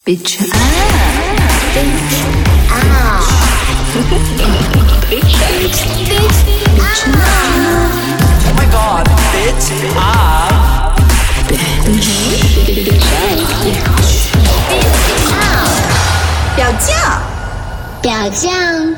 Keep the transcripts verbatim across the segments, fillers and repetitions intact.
Bitch up, bitch up, bitch bitch up. Oh my god, bitch up, bitch up. 表酱，表酱。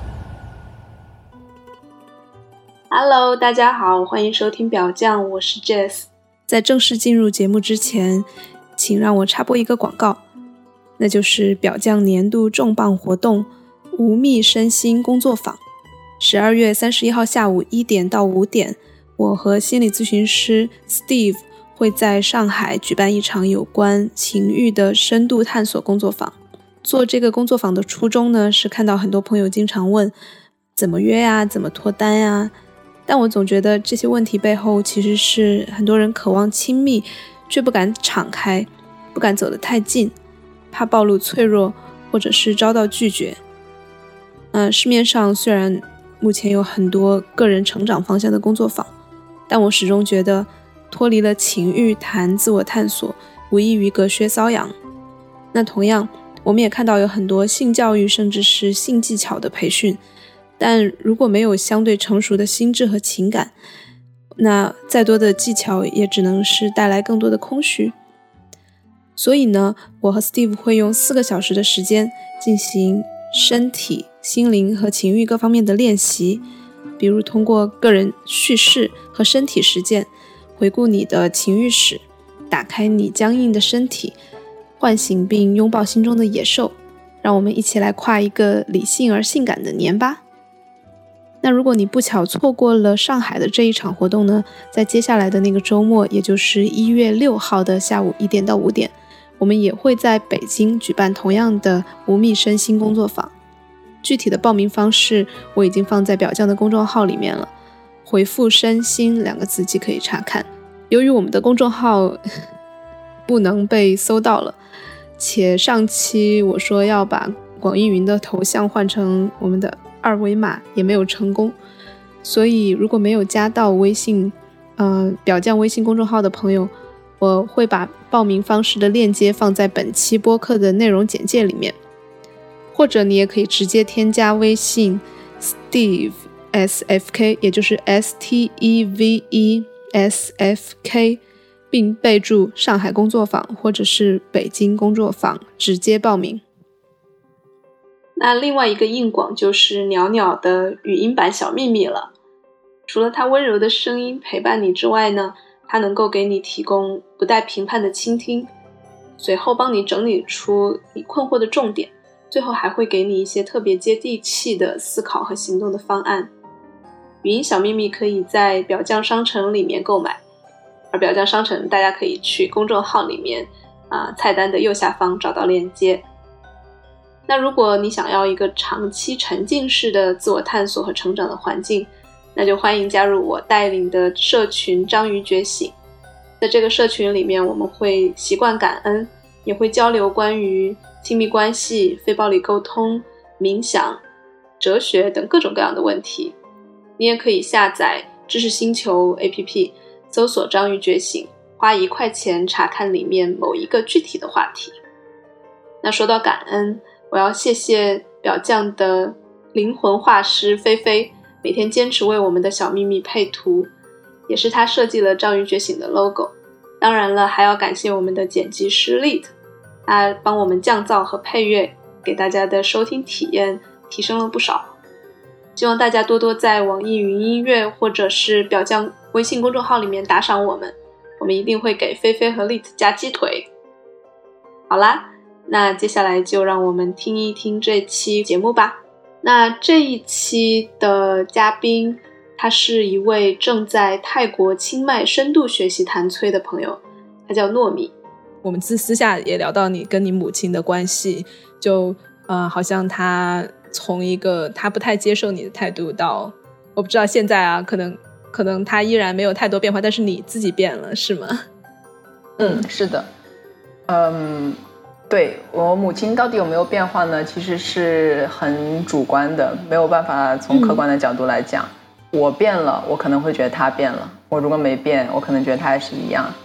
Hello， 大家好，欢迎收听表酱，我是 Jess。在正式进入节目之前，请让我插播一个广告，那就是表酱年度重磅活动无密身心工作坊。十二月三十一号下午一点到五点，我和心理咨询师 Steve 会在上海举办一场有关情欲的深度探索工作坊。做这个工作坊的初衷呢，是看到很多朋友经常问怎么约呀，怎么脱单呀，但我总觉得这些问题背后其实是很多人渴望亲密却不敢敞开，不敢走得太近，怕暴露脆弱或者是遭到拒绝。呃，市面上虽然目前有很多个人成长方向的工作坊，但我始终觉得脱离了情欲谈自我探索无异于隔靴搔痒。那同样我们也看到有很多性教育甚至是性技巧的培训，但如果没有相对成熟的心智和情感，那再多的技巧也只能是带来更多的空虚。所以呢，我和 Steve 会用四个小时的时间进行身体、心灵和情欲各方面的练习，比如通过个人叙事和身体实践，回顾你的情欲史，打开你僵硬的身体，唤醒并拥抱心中的野兽，让我们一起来跨一个理性而性感的年吧。那如果你不巧错过了上海的这一场活动呢，在接下来的那个周末，也就是一月六号的下午一点到五点，我们也会在北京举办同样的无密身心工作坊。具体的报名方式我已经放在表酱的公众号里面了，回复身心两个字即可以查看。由于我们的公众号不能被搜到了，且上期我说要把网易云的头像换成我们的二维码也没有成功，所以如果没有加到微信呃表酱微信公众号的朋友，我会把报名方式的链接放在本期播客的内容简介里面，或者你也可以直接添加微信 Steve S F K， 也就是 S T E V E S F K， 并备注上海工作坊或者是北京工作坊，直接报名。那另外一个硬广就是袅袅的语音版小秘密了。除了它温柔的声音陪伴你之外呢，它能够给你提供不带评判的倾听，随后帮你整理出你困惑的重点，最后还会给你一些特别接地气的思考和行动的方案。语音小秘密可以在表酱商城里面购买，而表酱商城大家可以去公众号里面、呃、菜单的右下方找到链接。那如果你想要一个长期沉浸式的自我探索和成长的环境，那就欢迎加入我带领的社群章鱼觉醒。在这个社群里面，我们会习惯感恩，也会交流关于亲密关系、非暴力沟通、冥想、哲学等各种各样的问题。你也可以下载知识星球 A P P， 搜索章鱼觉醒，花一块钱查看里面某一个具体的话题。那说到感恩，我要谢谢表酱的灵魂画师菲菲，每天坚持为我们的小秘密配图，也是他设计了章鱼觉醒的 logo。 当然了，还要感谢我们的剪辑师 Lit， 他帮我们降噪和配乐，给大家的收听体验提升了不少。希望大家多多在网易云音乐或者是表酱微信公众号里面打赏我们，我们一定会给菲菲和 Lit 加鸡腿。好啦，那接下来就让我们听一听这期节目吧。那这一期的嘉宾，他是一位正在泰国清迈深度学习谭崔的朋友，他叫糯米。我们私下也聊到你跟你母亲的关系，就呃，好像他从一个他不太接受你的态度到，我不知道现在啊，可能可能他依然没有太多变化，但是你自己变了，是吗？ 嗯，是的。嗯，对，我母亲到底有没有变化呢？其实是很主观的，没有办法从客观的角度来讲。嗯、我变了，我可能会觉得她变了；我如果没变，我可能觉得她还是一样。或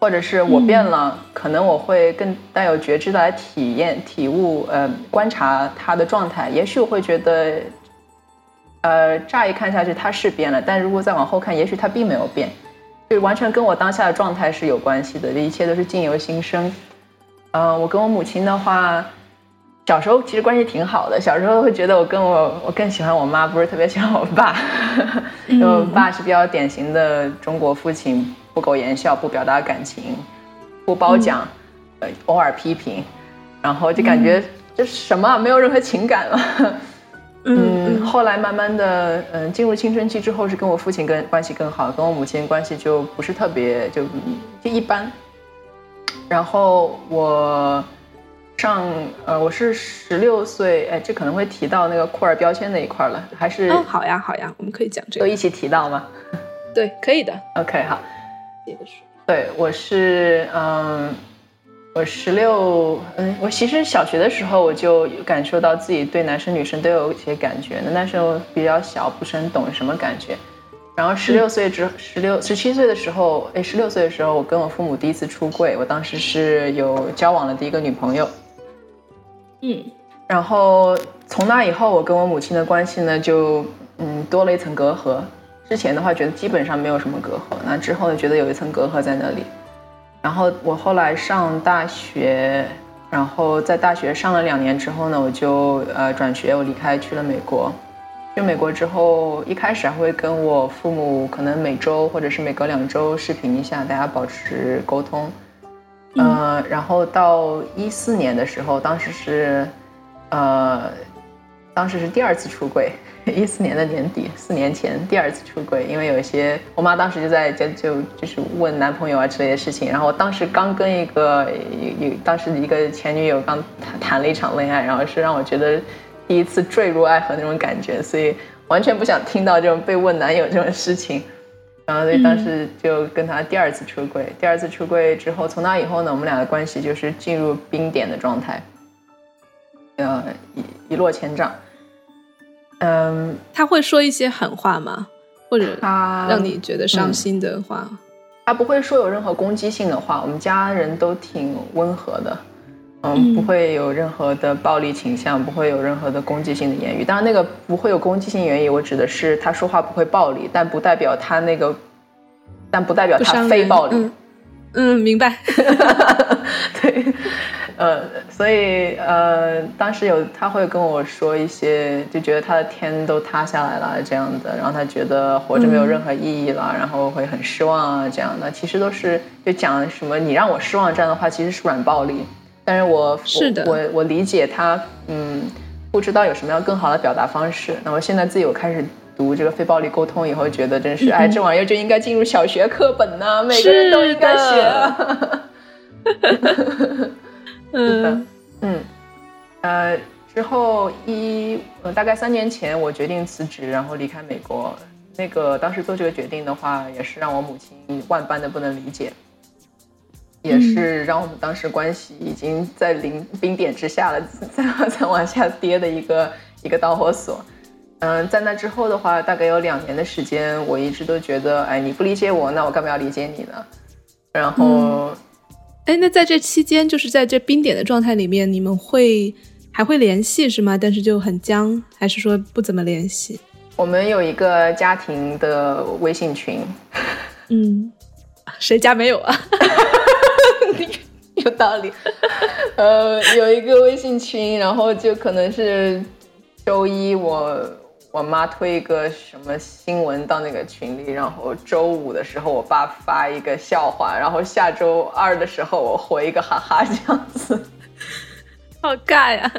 或者是我变了、嗯、可能我会更带有觉知的来体验体悟呃观察他的状态，也许我会觉得呃乍一看下去他是变了，但如果再往后看也许他并没有变，就完全跟我当下的状态是有关系的，这一切都是境由心生。呃我跟我母亲的话小时候其实关系挺好的，小时候会觉得我跟我我更喜欢我妈，不是特别喜欢我爸因为我爸是比较典型的中国父亲，不苟言笑，不表达感情，不褒奖、嗯、偶尔批评，然后就感觉这什么、嗯、没有任何情感了嗯, 嗯后来慢慢的嗯进入青春期之后是跟我父亲跟关系更好，跟我母亲关系就不是特别就就一般。然后我上呃我是十六岁，哎，这可能会提到那个酷儿标签那一块了，还是哦好呀好呀，我们可以讲这个， 都一起提到吗？ 对，可以的。 OK 好，对，我是嗯我十六嗯我其实小学的时候我就感受到自己对男生女生都有一些感觉，那时候比较小，不是很懂什么感觉。然后十六岁之十六十七岁的时候，哎，十六岁的时候我跟我父母第一次出柜，我当时是有交往了第一个女朋友。 嗯， 然后从那以后我跟我母亲的关系呢就嗯多了一层隔阂，之前的话觉得基本上没有什么隔阂，那之后呢觉得有一层隔阂在那里。然后我后来上大学，然后在大学上了两年之后呢我就呃转学，我离开去了美国。去美国之后一开始还会跟我父母可能每周或者是每隔两周视频一下，大家保持沟通。呃，然后到一四年的时候，当时是，呃，当时是第二次出柜，一四年的年底，四年前第二次出柜，因为有一些我妈当时就在就就就是问男朋友啊之类的事情，然后我当时刚跟一个有当时一个前女友刚谈谈了一场恋爱，然后是让我觉得第一次坠入爱河那种感觉，所以完全不想听到这种被问男友这种事情。然后所以当时就跟他第二次出柜、嗯、第二次出柜之后，从那以后呢我们俩的关系就是进入冰点的状态，呃，一一落千丈。嗯， 他会说一些狠话吗？或者让你觉得伤心的话？嗯、 他不会说有任何攻击性的话，我们家人都挺温和的，嗯，不会有任何的暴力倾向，不会有任何的攻击性的言语。当然那个不会有攻击性言语我指的是他说话不会暴力，但不代表他那个但不代表他非暴力。 嗯, 嗯明白对，呃，所以呃，当时有他会跟我说一些就觉得他的天都塌下来了这样的，然后他觉得活着没有任何意义了、嗯、然后会很失望啊这样的，其实都是就讲什么你让我失望这样的话其实是软暴力。但是我是的， 我我理解他，嗯，不知道有什么样更好的表达方式。那我现在自己有开始读这个非暴力沟通以后，觉得真是，嗯、哎，这玩意儿就应该进入小学课本呐、啊，每个人都应该学、啊。嗯嗯，呃，之后一呃大概三年前，我决定辞职，然后离开美国。那个当时做这个决定的话，也是让我母亲万般的不能理解。也是让我们当时关系已经在零冰点之下了，再再往下跌的一个一个导火索。嗯，在那之后的话，大概有两年的时间，我一直都觉得，哎，你不理解我，那我干嘛要理解你呢？然后， 嗯、哎，那在这期间，就是在这冰点的状态里面，你们会还会联系是吗？但是就很僵，还是说不怎么联系？ 我们有一个家庭的微信群。 嗯，谁家没有啊？ 有道理。呃，有一个微信群，然后就可能是周一我我妈推一个什么新闻到那个群里，然后周五的时候我爸发一个笑话，然后下周二的时候我回一个哈哈，这样子。 好尬呀。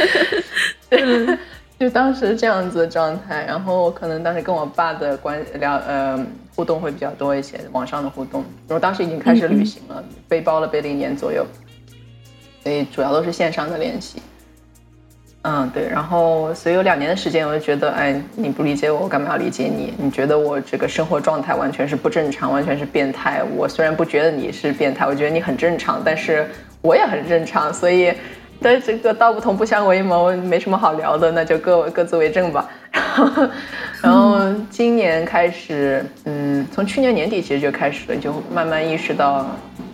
就当时这样子的状态，然后可能当时跟我爸的关聊呃互动会比较多一些，网上的互动。我当时已经开始旅行了，嗯、背包了背了一年左右，所以主要都是线上的联系。嗯，对，然后所以有两年的时间，我就觉得，哎，你不理解我，我干嘛要理解你？你觉得我这个生活状态完全是不正常，完全是变态。我虽然不觉得你是变态，我觉得你很正常，但是我也很正常，所以。但这个道不同不相为谋，没什么好聊的，那就各各自为政吧。然后今年开始，嗯，从去年年底其实就开始了，就慢慢意识到，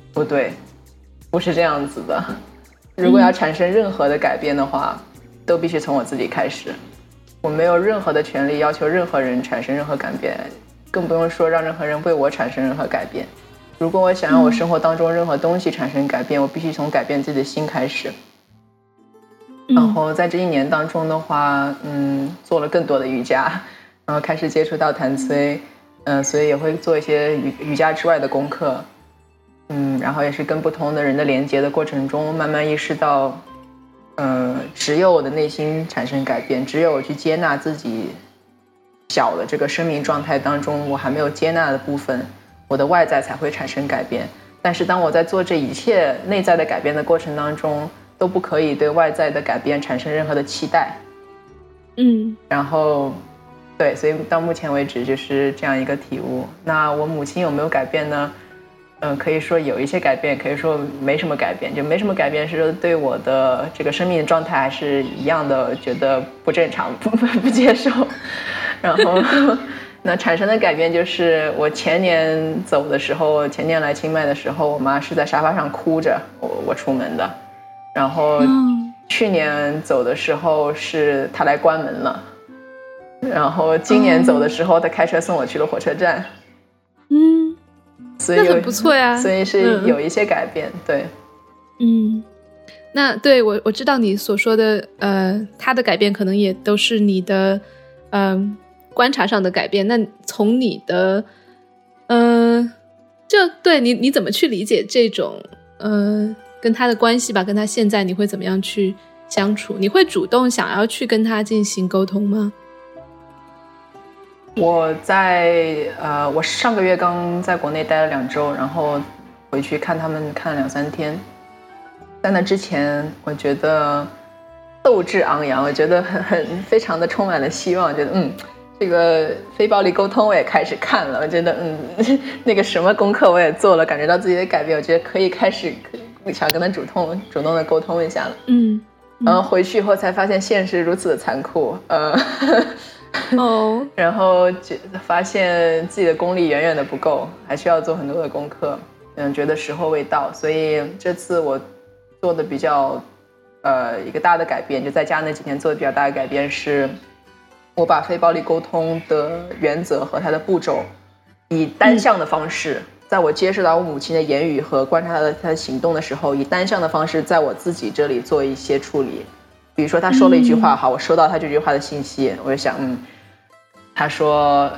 不对，不是这样子的。如果要产生任何的改变的话，都必须从我自己开始。我没有任何的权利要求任何人产生任何改变，更不用说让任何人为我产生任何改变。如果我想让我生活当中任何东西产生改变，我必须从改变自己的心开始。然后在这一年当中的话，嗯，做了更多的瑜伽，然后开始接触到谭崔，嗯，所以也会做一些瑜瑜伽之外的功课，嗯，然后也是跟不同的人的连接的过程中，慢慢意识到，呃，只有我的内心产生改变，只有我去接纳自己小的这个生命状态当中我还没有接纳的部分，我的外在才会产生改变。但是当我在做这一切内在的改变的过程当中，都不可以对外在的改变产生任何的期待。 嗯， 然后对，所以到目前为止就是这样一个体悟。那我母亲有没有改变呢？嗯、呃，可以说有一些改变，可以说没什么改变。就没什么改变是说对我的这个生命状态还是一样的，觉得不正常，不不接受。然后那产生的改变就是我前年走的时候，前年来清迈的时候，我妈是在沙发上哭着我我出门的。然后去年走的时候是她来关门了，然后今年走的时候她开车送我去了火车站。 嗯， 所以那很不错呀， 所以是有一些改变。嗯、对， 嗯，那对我我知道你所说的呃，他的改变可能也都是你的嗯、呃、观察上的改变。那从你的嗯、呃，就对你你怎么去理解这种呃跟他的关系吧？跟他现在你会怎么样去相处？你会主动想要去跟他进行沟通吗？ 我在呃，我上个月刚在国内待了两周，然后回去看他们看了两三天。在那之前，我觉得斗志昂扬，我觉得很很非常的充满了希望，我觉得嗯，这个非暴力沟通我也开始看了，我觉得嗯，那个什么功课我也做了，感觉到自己的改变，我觉得可以开始想跟他主动主动的沟通一下了。嗯，嗯然后回去以后才发现现实如此的残酷，呃。 哦， 然后发现自己的功力远远的不够，还需要做很多的功课。嗯，觉得时候未到，所以这次我做的比较呃一个大的改变，就在家那几天做的比较大的改变是，我把非暴力沟通的原则和它的步骤，以单向的方式，嗯、在我接受到我母亲的言语和观察她的她的行动的时候，以单向的方式在我自己这里做一些处理。比如说他说了一句话，好，我收到他这句话的信息，我就想，嗯，他说，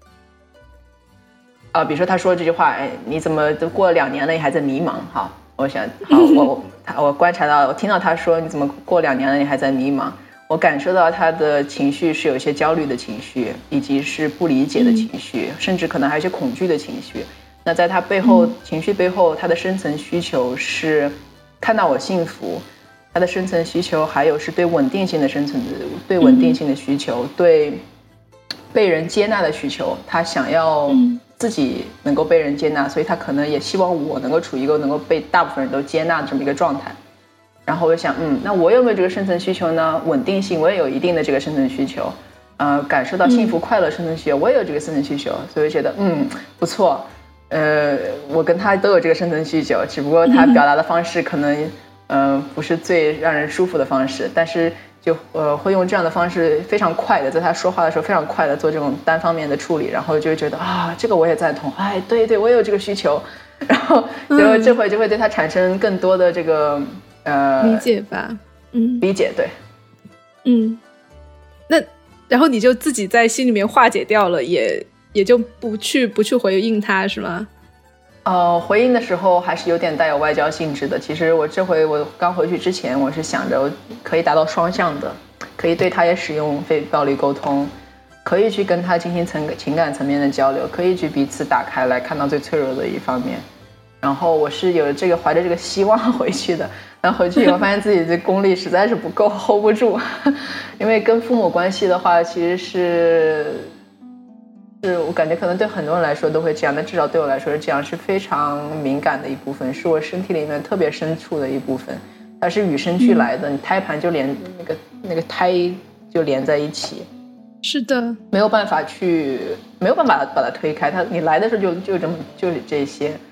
啊，比如说他说这句话，哎，你怎么都过了两年了，你还在迷茫？好，我想，好，我我我观察到，我听到他说你怎么过两年了，你还在迷茫？我感受到他的情绪是有一些焦虑的情绪，以及是不理解的情绪，甚至可能还有一些恐惧的情绪。那在他背后，情绪背后，他的深层需求是看到我幸福。他的深层需求还有是对稳定性的深层的对稳定性的需求，嗯、对被人接纳的需求。他想要自己能够被人接纳，所以他可能也希望我能够处于一个能够被大部分人都接纳的这么一个状态。然后我就想，嗯，那我有没有这个深层需求呢？稳定性我也有一定的这个深层需求，呃，感受到幸福快乐深层需求，我也有这个深层需求，所以觉得嗯不错，呃，我跟他都有这个深层需求，只不过他表达的方式可能。呃，不是最让人舒服的方式，但是就呃会用这样的方式非常快的，在他说话的时候非常快的做这种单方面的处理，然后就会觉得啊，这个我也赞同，哎，对对，我也有这个需求，然后就这会就会对他产生更多的这个呃理解吧，嗯， 理解对， 嗯，那然后你就自己在心里面化解掉了，也也就不去不去回应他是吗？ 呃，回应的时候还是有点带有外交性质的。其实我这回我刚回去之前，我是想着可以达到双向的，可以对他也使用非暴力沟通，可以去跟他进行层情感层面的交流，可以去彼此打开来看到最脆弱的一方面。然后我是有这个怀着这个希望回去的，然后回去以后发现自己的功力实在是不够 hold 不住，因为跟父母关系的话，其实是。是我感觉可能对很多人来说都会这样，但至少对我来说是这样，是非常敏感的一部分，是我身体里面特别深处的一部分，它是与生俱来的，你胎盘就连那个那个胎就连在一起， 是的， 没有办法去没有办法把它推开，它你来的时候就就这么就这些，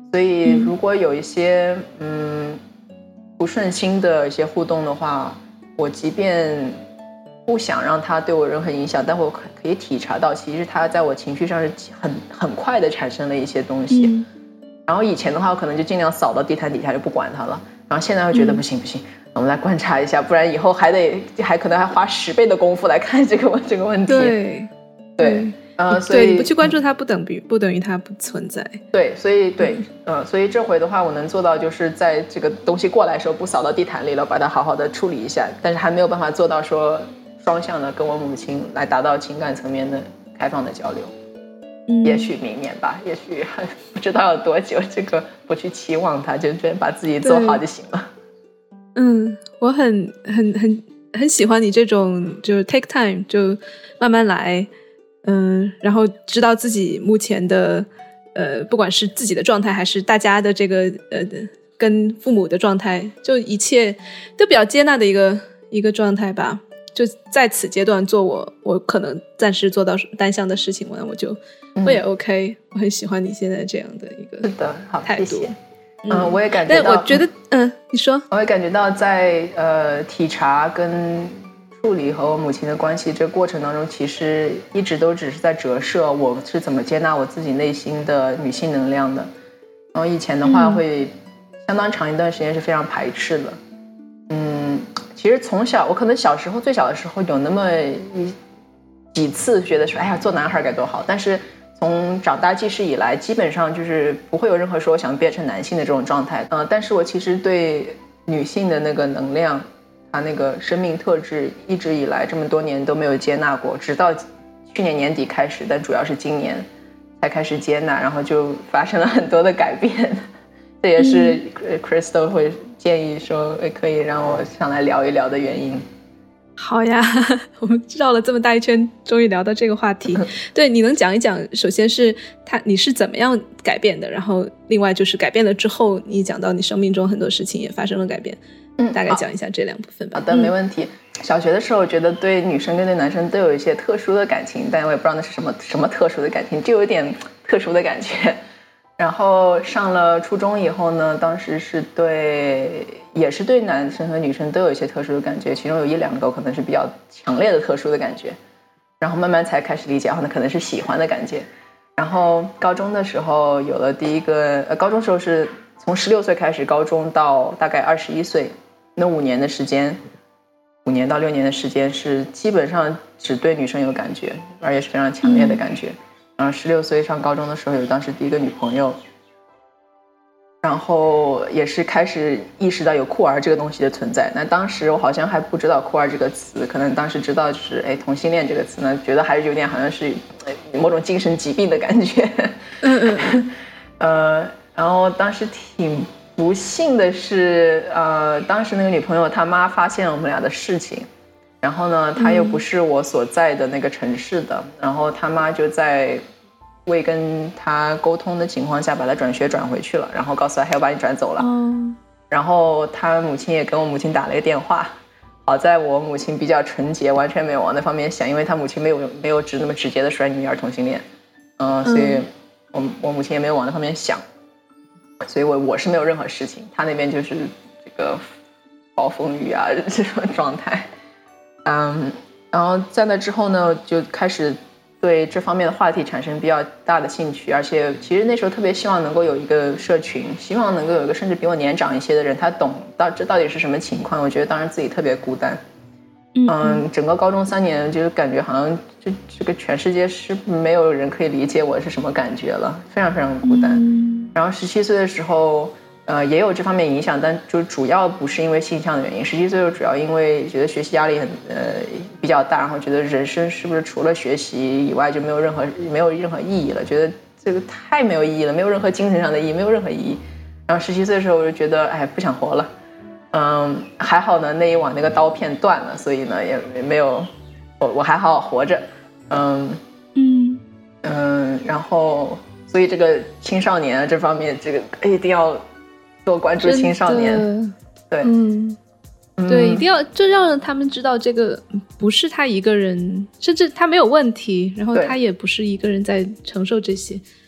所以如果有一些嗯不顺心的一些互动的话，我即便不想让他对我任何影响，但我可以体察到其实他在我情绪上是很很快的产生了一些东西、嗯、然后以前的话我可能就尽量扫到地毯底下就不管他了，然后现在会觉得不行不行、嗯、我们来观察一下，不然以后还得还可能还花十倍的功夫来看这个这个问题。 对对，呃，所以对，你不去关注它不等于不等于它不存在。 对，所以对、嗯呃，所以这回的话我能做到就是在这个东西过来的时候不扫到地毯里了，把它好好的处理一下，但是还没有办法做到说双向的跟我母亲来达到情感层面的开放的交流。嗯、也许明年吧，也许还不知道有多久，这个不去期望它，就觉得把自己做好就行了。 嗯，我很很很很喜欢你这种就 take time 就慢慢来，嗯，然后知道自己目前的呃，不管是自己的状态还是大家的这个呃跟父母的状态，就一切都比较接纳的一个一个状态吧。就在此阶段做我我可能暂时做到单向的事情，我就我也 OK、嗯、我很喜欢你现在这样的一个态度。 是的，好，谢谢。嗯，嗯我也感觉到， 但我觉得嗯，你说， 我也感觉到在呃体察跟处理和我母亲的关系这个过程当中，其实一直都只是在折射我是怎么接纳我自己内心的女性能量的。然后以前的话会相当长一段时间是非常排斥的。嗯，其实从小我可能小时候最小的时候有那么一几次觉得说哎呀做男孩该多好，但是从长大记事以来基本上就是不会有任何说我想变成男性的这种状态。嗯、呃，但是我其实对女性的那个能量她那个生命特质一直以来这么多年都没有接纳过，直到去年年底开始，但主要是今年才开始接纳，然后就发生了很多的改变。这也是 Crystal 会建议说可以让我上来聊一聊的原因。 好呀，我们绕了这么大一圈终于聊到这个话题。对，你能讲一讲首先是他你是怎么样改变的，然后另外就是改变了之后你讲到你生命中很多事情也发生了改变，嗯，大概讲一下这两部分吧。 好的，没问题。小学的时候我觉得对女生跟对男生都有一些特殊的感情，但我也不知道那是什么什么特殊的感情，就有点特殊的感觉。然后上了初中以后呢，当时是对也是对男生和女生都有一些特殊的感觉，其中有一两个可能是比较强烈的特殊的感觉，然后慢慢才开始理解那可能是喜欢的感觉。然后高中的时候有了第一个呃，高中时候是从十六岁开始，高中到大概二十一岁，那五年的时间五年到六年的时间是基本上只对女生有感觉，而且是非常强烈的感觉。嗯，然后十六岁上高中的时候有当时第一个女朋友，然后也是开始意识到有酷儿这个东西的存在。那当时我好像还不知道酷儿这个词，可能当时知道就是哎同性恋这个词呢，觉得还是有点好像是某种精神疾病的感觉。嗯嗯呃，然后当时挺不幸的是，呃，当时那个女朋友她妈发现了我们俩的事情。然后呢他又不是我所在的那个城市的、嗯、然后他妈就在未跟他沟通的情况下把他转学转回去了，然后告诉他还要把你转走了、嗯、然后他母亲也跟我母亲打了一个电话，好在我母亲比较纯洁，完全没有往那方面想，因为他母亲没有没有直那么直接的说你女儿同性恋、呃、所以我我母亲也没有往那方面想，所以我我是没有任何事情，他那边就是这个暴风雨啊这种状态。嗯，然后在那之后呢就开始对这方面的话题产生比较大的兴趣，而且其实那时候特别希望能够有一个社群，希望能够有一个甚至比我年长一些的人，他懂到这到底是什么情况。我觉得当时自己特别孤单。嗯, 嗯整个高中三年就是感觉好像这这个全世界是没有人可以理解我是什么感觉了，非常非常孤单。嗯、然后十七岁的时候呃，也有这方面影响，但就主要不是因为性向的原因。十七岁主要因为觉得学习压力很呃比较大，然后觉得人生是不是除了学习以外就没有任何没有任何意义了，觉得这个太没有意义了，没有任何精神上的意义，没有任何意义。然后十七岁的时候我就觉得哎不想活了，嗯，还好呢那一晚那个刀片断了，所以呢也没有我我还好好活着，嗯嗯嗯，然后所以这个青少年啊这方面这个一定要多关注青少年，对， 嗯，对，一定要就让他们知道这个不是他一个人，甚至他没有问题，然后他也不是一个人在承受这些。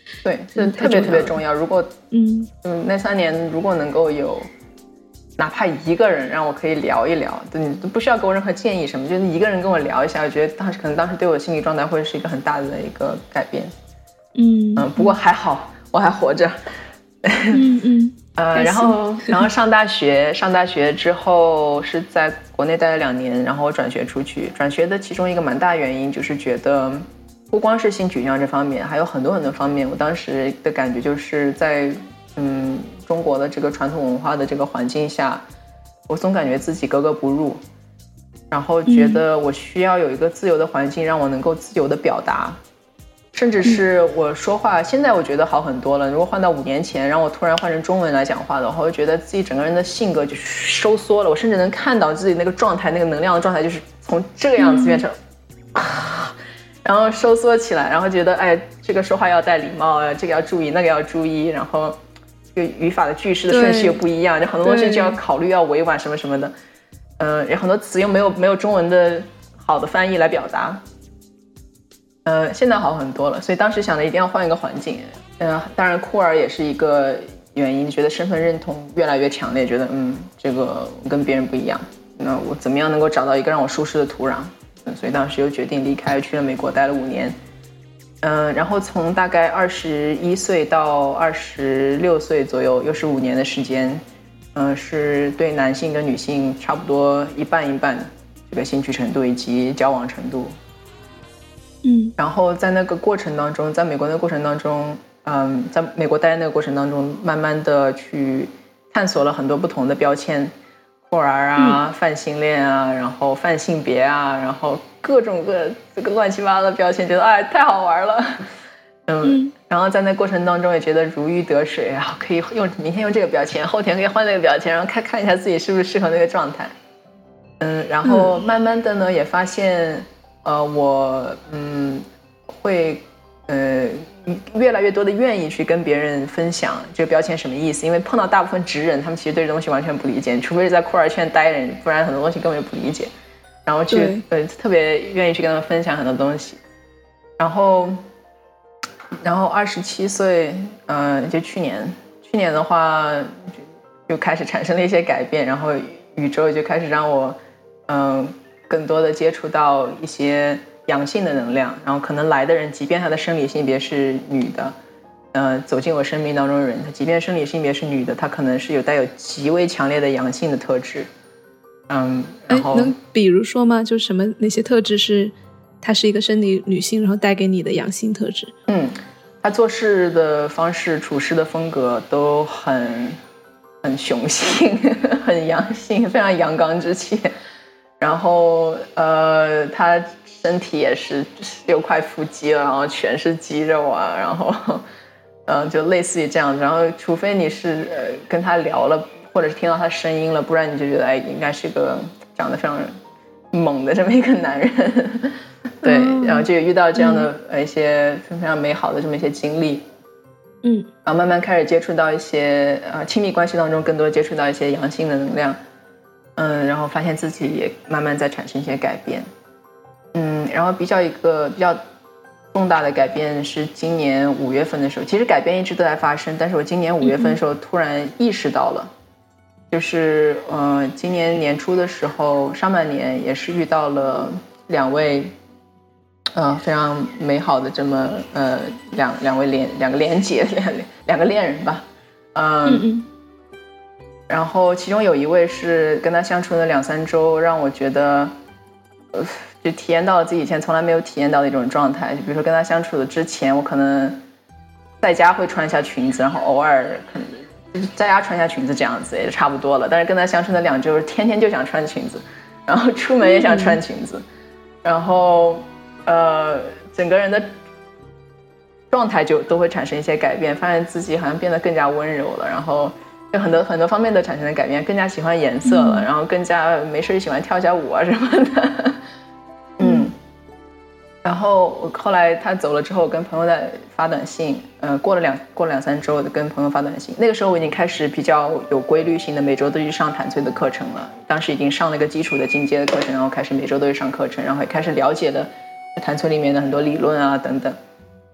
对，是特别特别重要。如果嗯嗯那三年如果能够有哪怕一个人让我可以聊一聊，你都不需要给我任何建议什么，就是一个人跟我聊一下，我觉得当时可能当时对我心理状态会是一个很大的一个改变。 嗯嗯，不过还好我还活着。 嗯嗯呃，然后然后上大学，上大学之后是在国内待了两年，然后我转学出去。转学的其中一个蛮大原因就是觉得，不光是性取向这方面，还有很多很多方面。我当时的感觉就是在嗯中国的这个传统文化的这个环境下，我总感觉自己格格不入，然后觉得我需要有一个自由的环境，让我能够自由的表达。甚至是我说话，现在我觉得好很多了。如果换到五年前，让我突然换成中文来讲话的话，我觉得自己整个人的性格就收缩了。我甚至能看到自己那个状态，那个能量的状态，就是从这个样子变成、嗯、啊，然后收缩起来，然后觉得哎，这个说话要带礼貌啊，这个要注意，那个要注意，然后这个语法的句式的顺序又不一样，就很多东西就要考虑，要委婉什么什么的。嗯、呃，有很多词又没有没有中文的好的翻译来表达。呃，现在好很多了，所以当时想着一定要换一个环境。呃，当然酷儿也是一个原因，觉得身份认同越来越强烈，觉得嗯，这个跟别人不一样，那我怎么样能够找到一个让我舒适的土壤？嗯，所以当时又决定离开，去了美国待了五年。嗯、呃，然后从大概二十一岁到二十六岁左右，又是五年的时间。嗯、呃，是对男性跟女性差不多一半一半这个兴趣程度以及交往程度。 嗯， 然后在那个过程当中，在美国那个过程当中，嗯，在美国待的那个过程当中，慢慢的去探索了很多不同的标签，酷儿啊、嗯、泛性恋啊，然后泛性别啊，然后各种各这个乱七八糟的标签，觉得哎太好玩了，嗯，嗯然后在那过程当中也觉得如鱼得水啊，可以用明天用这个标签，后天可以换那个标签，然后看看一下自己是不是适合那个状态，嗯，然后慢慢的呢也发现。呃，我嗯会呃越来越多的愿意去跟别人分享这个标签什么意思，因为碰到大部分直人，他们其实对这东西完全不理解，除非是在酷儿圈待人，不然很多东西根本就不理解。然后去呃特别愿意去跟他们分享很多东西。然后，然后二十七岁，嗯、呃，就去年，去年的话就就开始产生了一些改变，然后宇宙就开始让我嗯。呃更多的接触到一些阳性的能量，然后可能来的人即便他的生理性别是女的，呃，走进我生命当中的人，他即便生理性别是女的，他可能是有带有极为强烈的阳性的特质。嗯，然后能比如说吗？就什么哪些特质是她是一个生理女性，然后带给你的阳性特质？ 嗯，她做事的方式、处事的风格都很很雄性、很阳性，非常阳刚之气。然后呃，他身体也是六块腹肌了，然后全是肌肉啊，然后嗯、呃，就类似于这样。然后除非你是呃跟他聊了，或者是听到他声音了，不然你就觉得哎，应该是个长得非常猛的这么一个男人。对，然后就遇到这样的呃一些非常美好的这么一些经历。嗯，然后慢慢开始接触到一些呃亲密关系当中，更多接触到一些阳性的能量。嗯，然后发现自己也慢慢在产生一些改变，嗯，然后比较一个比较重大的改变是今年五月份的时候，其实改变一直都在发生，但是我今年五月份的时候突然意识到了，就是呃，今年年初的时候，上半年也是遇到了两位，呃，非常美好的这么呃两两位连两个连结两两个恋人吧，呃、嗯嗯。然后其中有一位是跟他相处了两三周，让我觉得呃就体验到了自己以前从来没有体验到的一种状态。就比如说跟他相处的之前，我可能在家会穿一下裙子，然后偶尔可能就是在家穿一下裙子这样子也就差不多了。但是跟他相处的两周，天天就想穿裙子，然后出门也想穿裙子，然后呃整个人的状态就都会产生一些改变，发现自己好像变得更加温柔了，然后就很多很多方面都产生了改变，更加喜欢颜色了，嗯、然后更加没事喜欢跳下舞啊什么的。嗯，然后我后来他走了之后，跟朋友在发短信，呃，过了两过了两三周，跟朋友发短信。那个时候我已经开始比较有规律性的每周都去上坦崔的课程了，当时已经上了一个基础的进阶的课程，然后开始每周都去上课程，然后也开始了解了坦崔里面的很多理论啊等等。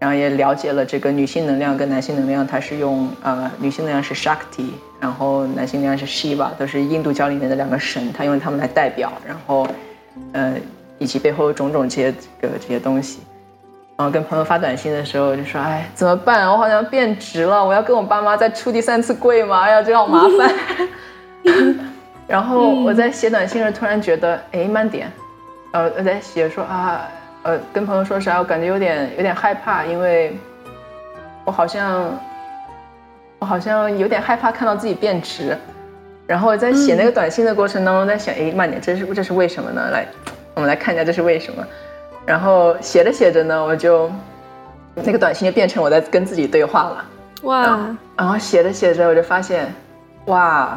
然后也了解了这个女性能量跟男性能量，它是用呃女性能量是 Shakti， 然后男性能量是 Shiva， 都是印度教里面的两个神，他用他们来代表，然后呃以及背后种种这些这个这些东西。然后跟朋友发短信的时候就说，哎，怎么办？我好像变直了，我要跟我爸妈再出第三次柜吗？哎呀，这好麻烦。然后我在写短信时突然觉得，哎，慢点。呃，我在写说啊，呃，跟朋友说啥，我感觉有点有点害怕，因为我好像我好像有点害怕看到自己变直。然后我在写那个短信的过程当中在想，哎，慢点，这是这是为什么呢？来，我们来看一下这是为什么。然后写着写着呢，我就那个短信就变成我在跟自己对话了。 哇！ 然后, 然后写着写着我就发现，哇，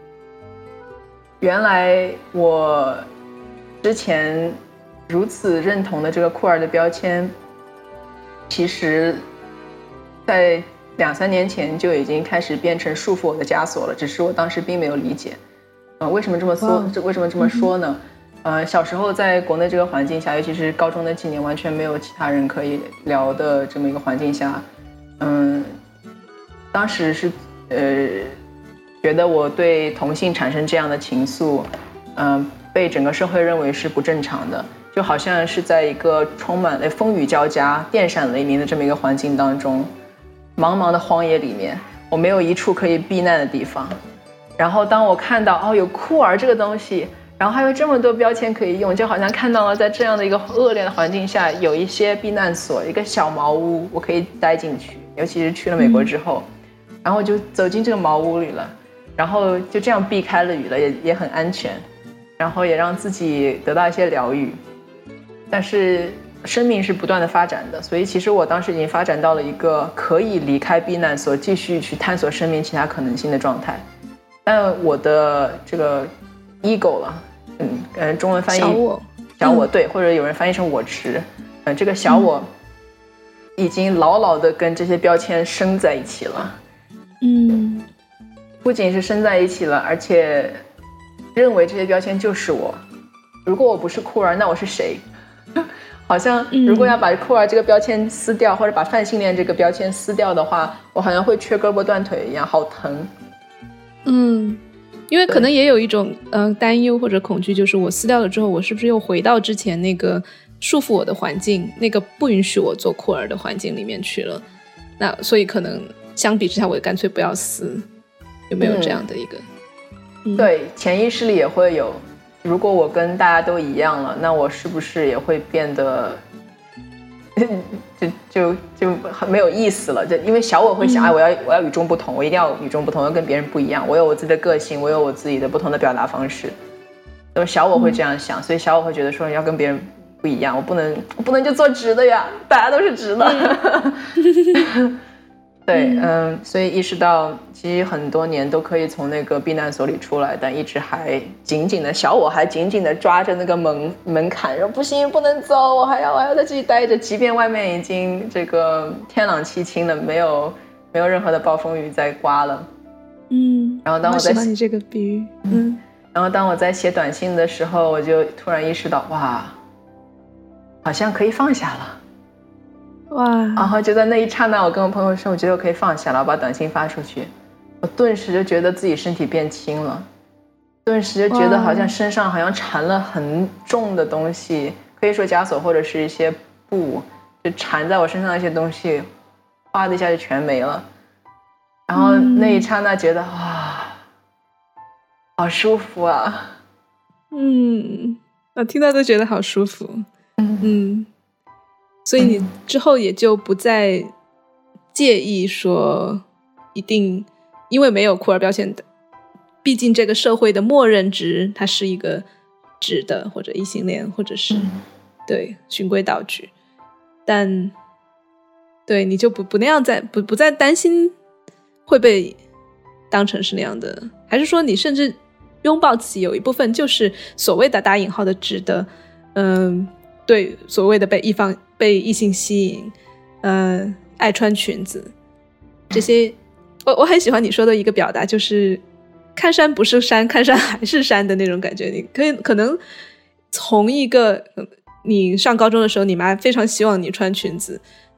原来我之前如此认同的这个酷儿的标签，其实在两三年前就已经开始变成束缚我的枷锁了，只是我当时并没有理解。呃，为什么这么说？为什么这么说呢？呃，小时候在国内这个环境下，尤其是高中的几年，完全没有其他人可以聊的这么一个环境下，嗯，当时是呃觉得我对同性产生这样的情愫，嗯、呃，被整个社会认为是不正常的，就好像是在一个充满了风雨交加、电闪雷鸣的这么一个环境当中，茫茫的荒野里面，我没有一处可以避难的地方。然后当我看到哦有酷儿这个东西，然后还有这么多标签可以用，就好像看到了在这样的一个恶劣的环境下有一些避难所，一个小茅屋我可以待进去，尤其是去了美国之后、嗯、然后我就走进这个茅屋里了，然后就这样避开了雨了， 也, 也很安全，然后也让自己得到一些疗愈。但是生命是不断的发展的，所以其实我当时已经发展到了一个可以离开避难所继续去探索生命其他可能性的状态。但我的这个 ego 了，嗯，呃，中文翻译小我， 小我、嗯、对，或者有人翻译成我执，呃，这个小我已经牢牢的跟这些标签生在一起了， 嗯， 不仅是生在一起了，而且认为这些标签就是我。如果我不是酷儿，那我是谁？好像如果要把酷儿这个标签撕掉，或者把泛性恋这个标签撕掉的话，我好像会缺胳膊断腿一样，好疼。 嗯。因为可能也有一种呃担忧或者恐惧，就是我撕掉了之后，我是不是又回到之前那个束缚我的环境，那个不允许我做酷儿的环境里面去了？那所以可能相比之下，我干脆不要撕，有没有这样的一个？ 嗯嗯、对，潜意识里也会有。如果我跟大家都一样了，那我是不是也会变得就就就很没有意思了？就因为小我会想，哎、嗯，我要我要与众不同，我一定要与众不同，要跟别人不一样，我有我自己的个性，我有我自己的不同的表达方式。所以小我会这样想，嗯、所以小我会觉得说，要跟别人不一样，我不能我不能就做直的呀，大家都是直的。嗯对，嗯，所以意识到其实很多年都可以从那个避难所里出来，但一直还紧紧的小我还紧紧的抓着那个门门槛，说不行，不能走，我还要我还要在这里待着，即便外面已经这个天朗气清了，没有没有任何的暴风雨在刮了。 嗯， 然后当我在我喜欢你这个比喻，嗯， 然后当我在写短信的时候，我就突然意识到，哇，好像可以放下了。 哇！ 然后就在那一刹那，我跟我朋友说，我觉得我可以放下了，我把短信发出去，我顿时就觉得自己身体变轻了，顿时就觉得好像身上好像缠了很重的东西，可以说枷锁或者是一些布，就缠在我身上的一些东西，哗的一下就全没了。然后那一刹那觉得、嗯、哇，好舒服啊！ 嗯，我听到都觉得好舒服。嗯嗯。所以你之后也就不再介意说一定因为没有酷儿标签的，毕竟这个社会的默认值它是一个直的或者异性恋或者是、嗯、对循规蹈矩，但对你就不不那样再不不再担心会被当成是那样的，还是说你甚至拥抱自己有一部分就是所谓的打引号的直的，嗯，对所谓的被异方被异性吸引，呃，爱穿裙子，这些，我我很喜欢你说的一个表达，就是看山不是山，看山还是山的那种感觉。你可以可能从一个你上高中的时候，你妈非常希望你穿裙子，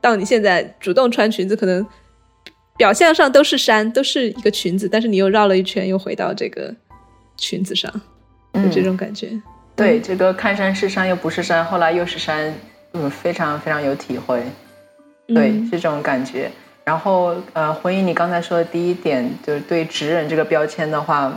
到你现在主动穿裙子，可能表象上都是衫，都是一个裙子，但是你又绕了一圈又回到这个裙子上，有这种感觉、嗯、 对、嗯、这个看山是山又不是山，后来又是山，嗯，非常非常有体会，对、嗯、是这种感觉。然后呃，回应你刚才说的第一点，就是对直人这个标签的话，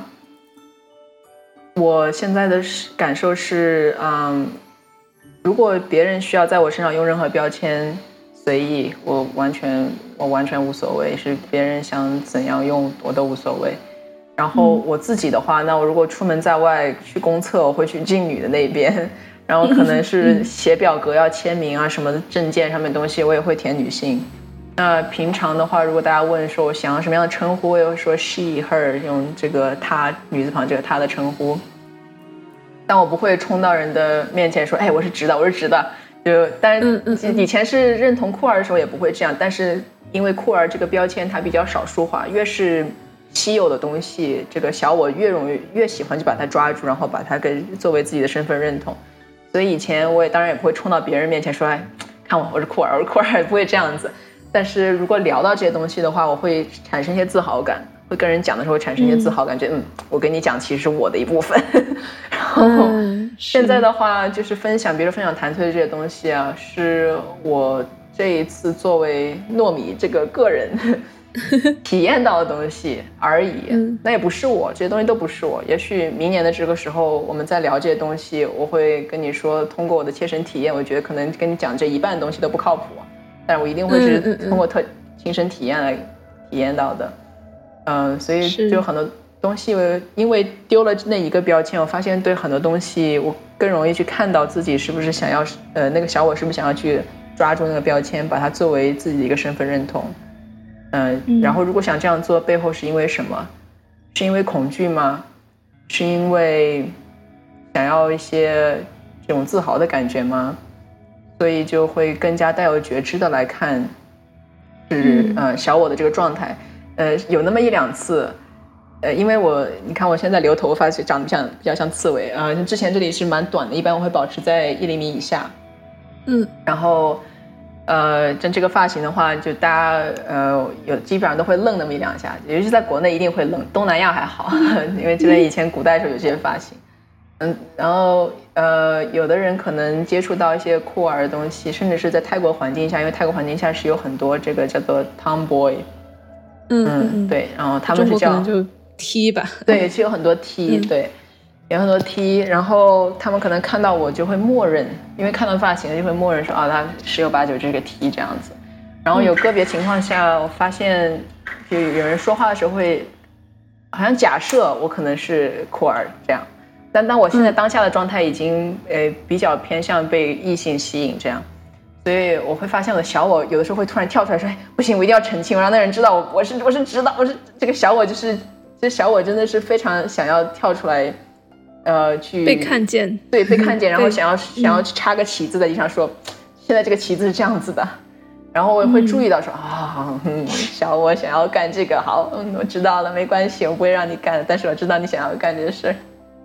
我现在的感受是嗯，如果别人需要在我身上用任何标签随意，我完全我完全无所谓，是别人想怎样用我都无所谓。然后我自己的话，那我如果出门在外去公厕，我会去妓女的那边，然后可能是写表格要签名啊什么的证件上面的东西，我也会填女性。那平常的话，如果大家问说我想要什么样的称呼，我也会说 she her， 用这个她女字旁这个她的称呼。但我不会冲到人的面前说，哎，我是直的，我是直的。就但是以前是认同酷儿的时候也不会这样，但是因为酷儿这个标签它比较少数化，越是稀有的东西，这个小我越容易越喜欢就把它抓住，然后把它给作为自己的身份认同。所以以前我也当然也不会冲到别人面前说，哎，看我我是酷儿，我是酷儿，不会这样子。但是如果聊到这些东西的话，我会产生一些自豪感，会跟人讲的时候产生一些自豪感，觉得嗯，我跟你讲其实是我的一部分。然后现在的话就是分享，比如分享弹推的这些东西啊，是我这一次作为糯米这个个人体验到的东西而已、嗯、那也不是我，这些东西都不是我。也许明年的这个时候我们在聊这些东西，我会跟你说通过我的切身体验，我觉得可能跟你讲这一半的东西都不靠谱，但我一定会是通过特亲身体验来体验到的。嗯、呃，所以就很多东西因为丢了那一个标签，我发现对很多东西我更容易去看到自己是不是想要呃那个小我是不是想要去抓住那个标签，把它作为自己的一个身份认同。呃、嗯，然后如果想这样做背后是因为什么？是因为恐惧吗？是因为想要一些这种自豪的感觉吗？所以就会更加带有觉知的来看是、嗯、呃小我的这个状态。呃有那么一两次呃因为我你看我现在留头发长得比较比较像刺猬啊、呃，之前这里是蛮短的，一般我会保持在一厘米以下。嗯，然后呃像这个发型的话，就大家呃有基本上都会愣那么一两下，尤其是在国内一定会愣，东南亚还好，因为这边以前古代的时候有这些发型。嗯，然后呃，有的人可能接触到一些酷儿的东西，甚至是在泰国环境下，因为泰国环境下是有很多这个叫做 tomboy， 嗯, 嗯对，然后他们是叫中国可能就 T 吧， 对，是有很多 T，、嗯、对，有很多 T， 然后他们可能看到我就会默认，因为看到发型就会默认说啊，他十有八九这个 T 这样子。然后有个别情况下，我发现就有人说话的时候会，好像假设我可能是酷儿这样。但当我现在当下的状态已经呃比较偏向被异性吸引这样，所以我会发现我的小我有的时候会突然跳出来说，哎，不行，我一定要澄清，我让那人知道我我是我是知道我是这个小我，就是这小我真的是非常想要跳出来，呃，去被看见， 对，被看见，然后想要想要去插个旗子在地上说，现在这个旗子是这样子的，然后我也会注意到说啊、嗯，小我想要干这个，好，嗯，我知道了，没关系，我不会让你干的，但是我知道你想要干这个事儿。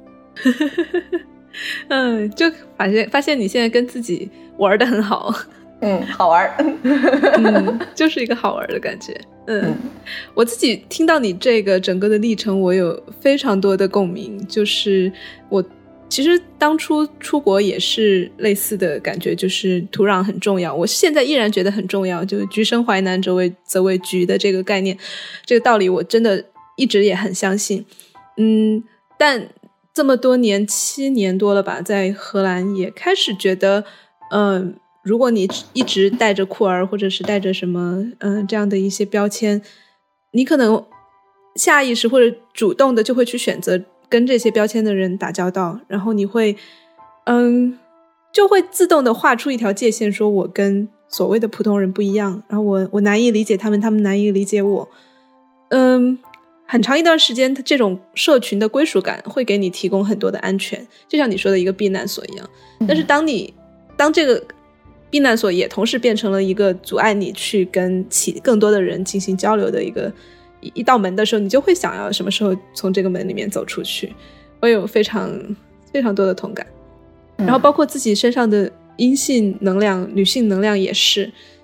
嗯，就发现发现你现在跟自己玩得很好， 嗯，好玩， 嗯，就是一个好玩的感觉。嗯，嗯我自己听到你这个整个的历程，我有非常多的共鸣。就是我其实当初出国也是类似的感觉，就是土壤很重要。我现在依然觉得很重要，就是橘生淮南则为则为橘的这个概念，这个道理我真的一直也很相信。嗯。但这么多年，七年多了吧，在荷兰也开始觉得，嗯、呃，如果你一直带着酷儿或者是带着什么，嗯、呃，这样的一些标签，你可能下意识或者主动的就会去选择跟这些标签的人打交道，然后你会，嗯，就会自动的画出一条界限，说我跟所谓的普通人不一样，然后我我难以理解他们，他们难以理解我，嗯。很长一段时间这种社群的归属感会给你提供很多的安全，就像你说的一个避难所一样。但是当你当这个避难所也同时变成了一个阻碍你去跟其更多的人进行交流的一个一道门的时候，你就会想要什么时候从这个门里面走出去。我有非常非常多的同感，然后包括自己身上的阴性能量女性能量也是，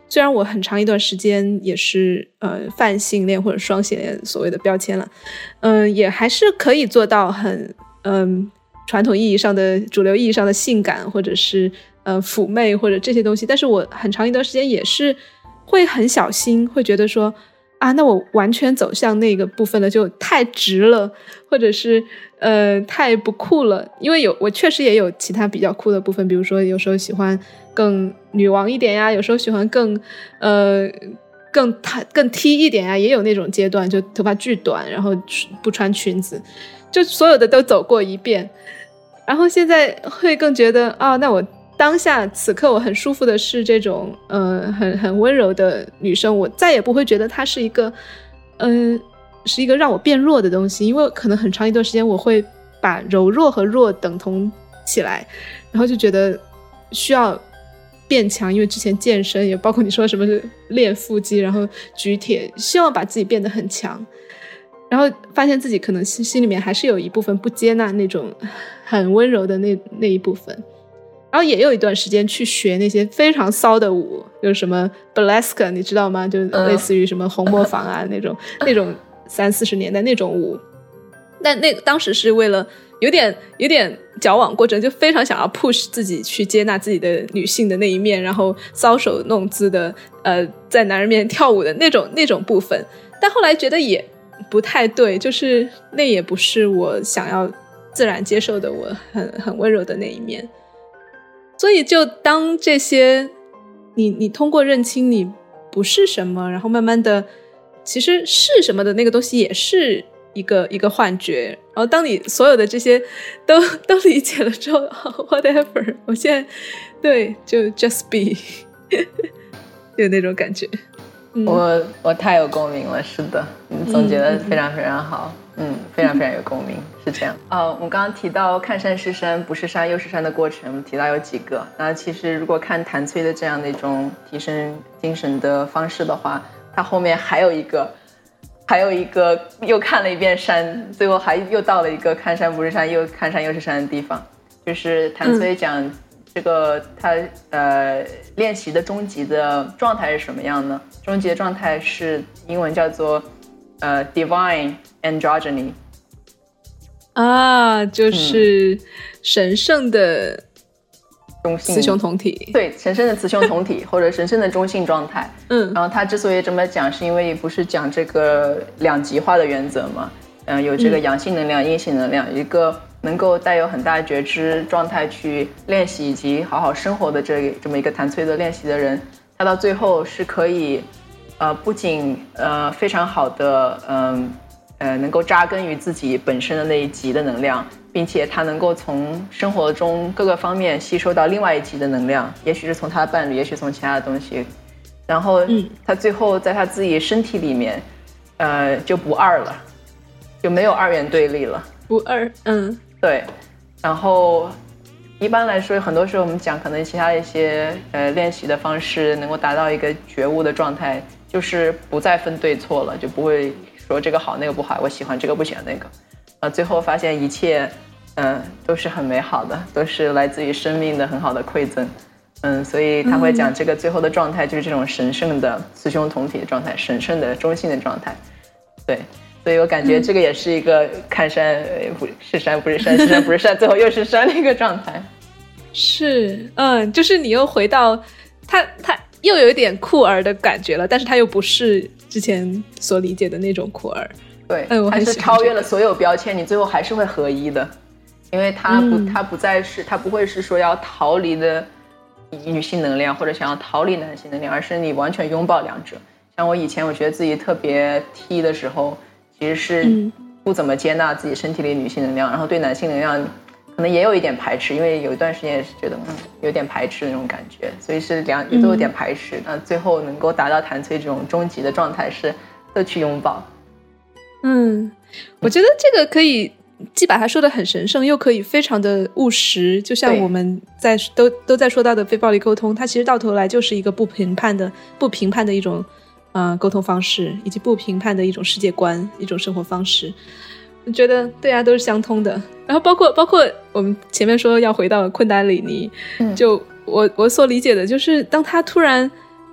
虽然我很长一段时间也是呃泛性恋或者双性恋所谓的标签了，嗯、呃，也还是可以做到很嗯、呃、传统意义上的主流意义上的性感或者是呃妩媚或者这些东西，但是我很长一段时间也是会很小心，会觉得说啊，那我完全走向那个部分了就太直了，或者是呃太不酷了。因为有我确实也有其他比较酷的部分，比如说有时候喜欢更女王一点呀，有时候喜欢更呃更更 T 一点呀，也有那种阶段，就头发巨短，然后不穿裙子，就所有的都走过一遍。然后现在会更觉得啊，那我当下此刻我很舒服的是这种呃很很温柔的女生，我再也不会觉得她是一个嗯、呃、是一个让我变弱的东西，因为可能很长一段时间我会把柔弱和弱等同起来，然后就觉得需要变强，因为之前健身也包括你说什么练腹肌然后举铁，希望把自己变得很强，然后发现自己可能心里面还是有一部分不接纳那种很温柔的那那一部分。然后也有一段时间去学那些非常骚的舞，就是什么 Burlesque 你知道吗？就类似于什么红磨坊啊、嗯、那种那种三四十年代那种舞。但那当时是为了有点有点矫枉过正，就非常想要 push 自己去接纳自己的女性的那一面，然后搔首弄姿的呃在男人面前跳舞的那种那种部分。但后来觉得也不太对，就是那也不是我想要自然接受的我很很温柔的那一面。所以就当这些你你通过认清你不是什么，然后慢慢的其实是什么的那个东西也是一个一个幻觉，然后当你所有的这些都都理解了之后、oh, whatever 我现在对就 just be 有那种感觉。嗯、 我我太有共鸣了，是的，你总结得非常非常好。嗯，非常非常有共鸣，是这样。呃，我们刚刚提到看山是山，不是山又是山的过程，我们提到有几个。那其实如果看谭崔的这样的一种提升精神的方式的话，他后面还有一个，还有一个又看了一遍山，最后还又到了一个看山不是山，又看山又是山的地方。就是谭崔讲这个、嗯、他呃练习的终极的状态是什么样呢？终极的状态是英文叫做呃 divine androgyny 啊，就是神圣的中性雌雄同体， 对，神圣的雌雄同体或者神圣的中性状态。嗯，然后他之所以这么讲，是因为不是讲这个两极化的原则嘛？嗯、呃，有这个阳性能量、阴性能量，一个能够带有很大觉知状态去练习以及好好生活的这这么一个谭崔的练习的人，他到最后是可以，呃，不仅呃非常好的嗯。呃，能够扎根于自己本身的那一级的能量，并且他能够从生活中各个方面吸收到另外一级的能量，也许是从他的伴侣，也许从其他的东西，然后他最后在他自己身体里面，呃，就不二了，就没有二元对立了， 不二，嗯， 对。然后一般来说，很多时候我们讲可能其他一些呃练习的方式能够达到一个觉悟的状态，就是不再分对错了，就不会说这个好那个不好，我喜欢这个不喜欢那个，呃，最后发现一切，嗯、呃，都是很美好的，都是来自于生命的很好的馈赠，嗯，所以他会讲这个最后的状态就是这种神圣的雌雄同体的状态，神圣的中性的状态，对，所以我感觉这个也是一个看山不是山不是山是山不是山最后又是山的一个状态， 是，嗯，就是你又回到他他又有一点酷儿的感觉了，但是他又不是之前所理解的那种酷儿， 对，嗯，它是超越了所有标签，你最后还是会合一的，因为它不，它、嗯、不再是，它不会是说要逃离的女性能量或者想要逃离男性能量，而是你完全拥抱两者。像我以前我觉得自己特别 T 的时候，其实是不怎么接纳自己身体里女性能量，然后对男性能量可能也有一点排斥，因为有一段时间也是觉得嗯有点排斥的那种感觉，所以是两也都有点排斥。那、嗯、最后能够达到谭崔这种终极的状态是都去拥抱。 嗯，我觉得这个可以既把它说得很神圣，又可以非常的务实。就像我们在都都在说到的非暴力沟通，它其实到头来就是一个不评判的不评判的一种呃沟通方式，以及不评判的一种世界观，一种生活方式。我觉得对啊，都是相通的。然后包括包括我们前面说要回到昆达里尼，嗯、就我我所理解的就是，当他突然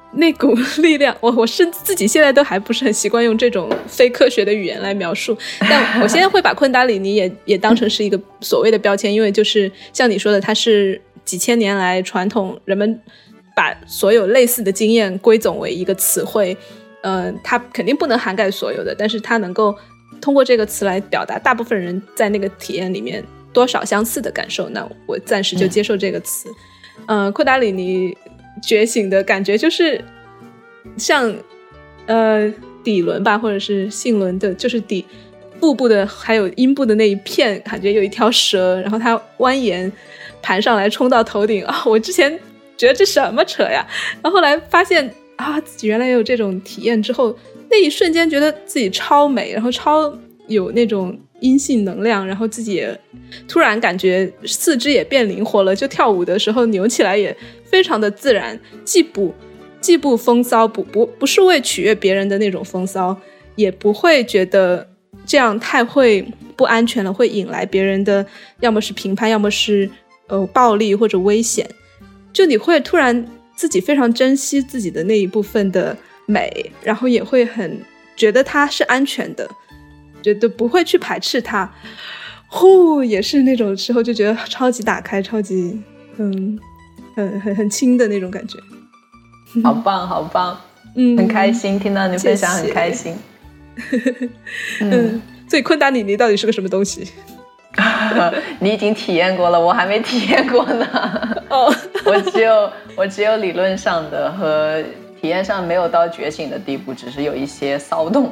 那股力量，我我是自己现在都还不是很习惯用这种非科学的语言来描述，但我现在会把昆达里尼也也当成是一个所谓的标签，因为就是像你说的，它是几千年来传统人们把所有类似的经验归总为一个词汇，呃，它肯定不能涵盖所有的，但是它能够通过这个词来表达大部分人在那个体验里面多少相似的感受，那我暂时就接受这个词。嗯、呃，昆达里尼觉醒的感觉就是像呃底轮吧，或者是性轮的，就是底腹部的还有阴部的那一片，感觉有一条蛇，然后它蜿蜒盘上来冲到头顶啊！我之前觉得这什么扯呀，然后后来发现啊，自己原来也有这种体验之后，那一瞬间觉得自己超美，然后超有那种阴性能量，然后自己也突然感觉四肢也变灵活了，就跳舞的时候扭起来也非常的自然，既不既不风骚，不不不是为取悦别人的那种风骚，也不会觉得这样太会不安全了，会引来别人的要么是评判，要么是呃暴力或者危险，就你会突然自己非常珍惜自己的那一部分的美，然后也会很觉得它是安全的，觉得不会去排斥它，呼，也是那种时候就觉得超级打开，超级嗯很很很轻的那种感觉。 好棒好棒，嗯，很开心听到你分享，很开心。 嗯，所以昆达里尼到底是个什么东西？ 你已经体验过了，我还没体验过呢。哦，我只有我只有理论上的和体验上没有到觉醒的地步，只是有一些骚动。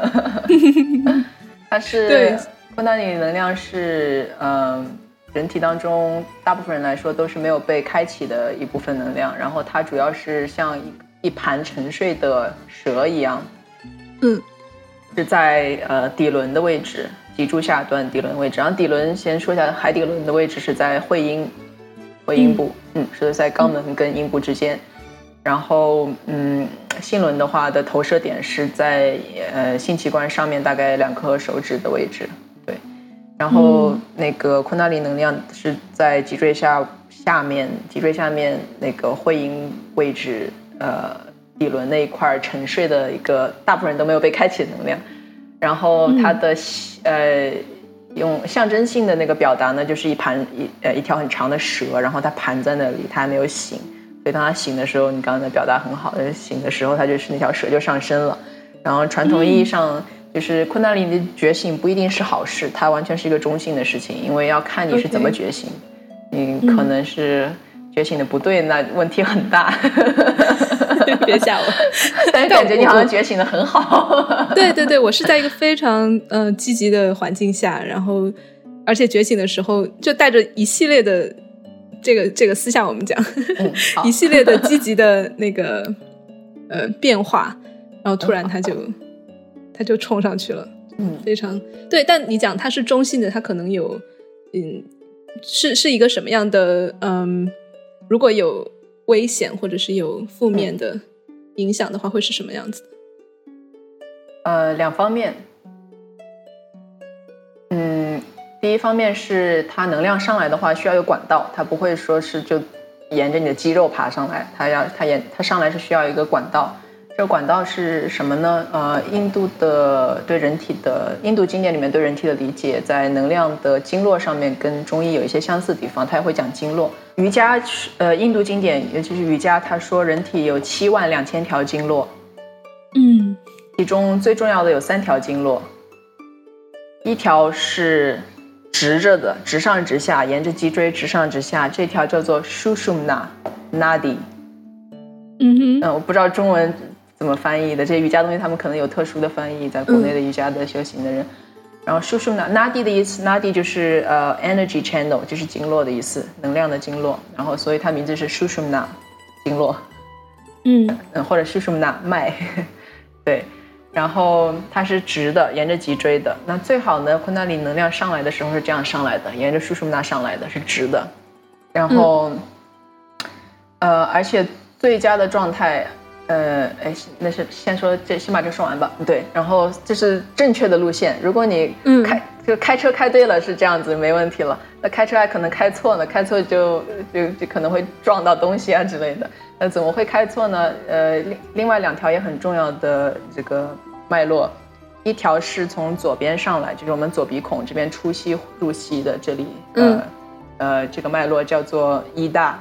它是昆达里尼能量是嗯、呃、人体当中大部分人来说都是没有被开启的一部分能量，然后它主要是像一, 一盘沉睡的蛇一样，嗯，是在呃底轮的位置。脊柱下端底轮位置，然后底轮先说一下，海底轮的位置是在会阴，会阴部，嗯，嗯是在肛门跟阴部之间。然后，嗯，性轮的话的投射点是在呃性器官上面大概两颗手指的位置，对。然后、嗯、那个昆达里能量是在脊椎下下面，脊椎下面那个会阴位置，呃，底轮那一块沉睡的一个大部分人都没有被开启的能量。然后它的、嗯、呃用象征性的那个表达呢，就是一盘一呃一条很长的蛇，然后它盘在那里，它还没有醒，所以当它醒的时候，你刚刚的表达很好，醒的时候它就是那条蛇就上身了。然后传统意义上，就是昆达里尼的觉醒不一定是好事，它完全是一个中性的事情，因为要看你是怎么觉醒， okay. 你可能是觉醒的不对，那问题很大。 别吓我， 但是感觉你好像觉醒的很好。 对对对，我是在一个非常呃积极的环境下，然后而且觉醒的时候就带着一系列的这个这个私下我们讲、嗯、一系列的积极的那个呃变化，然后突然他就、嗯、他就冲上去了，嗯，非常对。但你讲它是中性的，它可能有嗯是是一个什么样的嗯，如果有危险或者是有负面的影响的话，会是什么样子的？ 呃，两方面。嗯，第一方面是它能量上来的话需要有管道，它不会说是就沿着你的肌肉爬上来，它要它沿它上来是需要一个管道。这个管道是什么呢？呃，印度的对人体的印度经典里面对人体的理解，在能量的经络上面跟中医有一些相似的地方，它也会讲经络。瑜伽，呃，印度经典尤其是瑜伽，他说人体有七万两千条经络，嗯，其中最重要的有三条经络，一条是直着的，直上直下，沿着脊椎直上直下，这条叫做 Sushumna Nadi。嗯哼，嗯，我不知道中文怎么翻译的，这些瑜伽东西他们可能有特殊的翻译，在国内的瑜伽的修行的人。嗯，然后 Sushumna Nadi 的意思 Nadi 就是呃 energy channel， 就是经络的意思，能量的经络，然后所以它名字是 Sushumna 经络，嗯嗯，或者 Sushumna 脉，对，然后它是直的，沿着脊椎的。那最好呢，昆达里能量上来的时候是这样上来的，沿着 Sushumna 上来的，是直的。然后、嗯、呃而且最佳的状态呃，哎，那是先说这，先把这说完吧。对，然后这是正确的路线。如果你开、嗯、就开车开对了是这样子，没问题了。那开车还可能开错呢，开错就就就可能会撞到东西啊之类的。那怎么会开错呢？呃，另另外两条也很重要的这个脉络，一条是从左边上来，就是我们左鼻孔这边出息入息的这里，呃、嗯、呃，这个脉络叫做伊大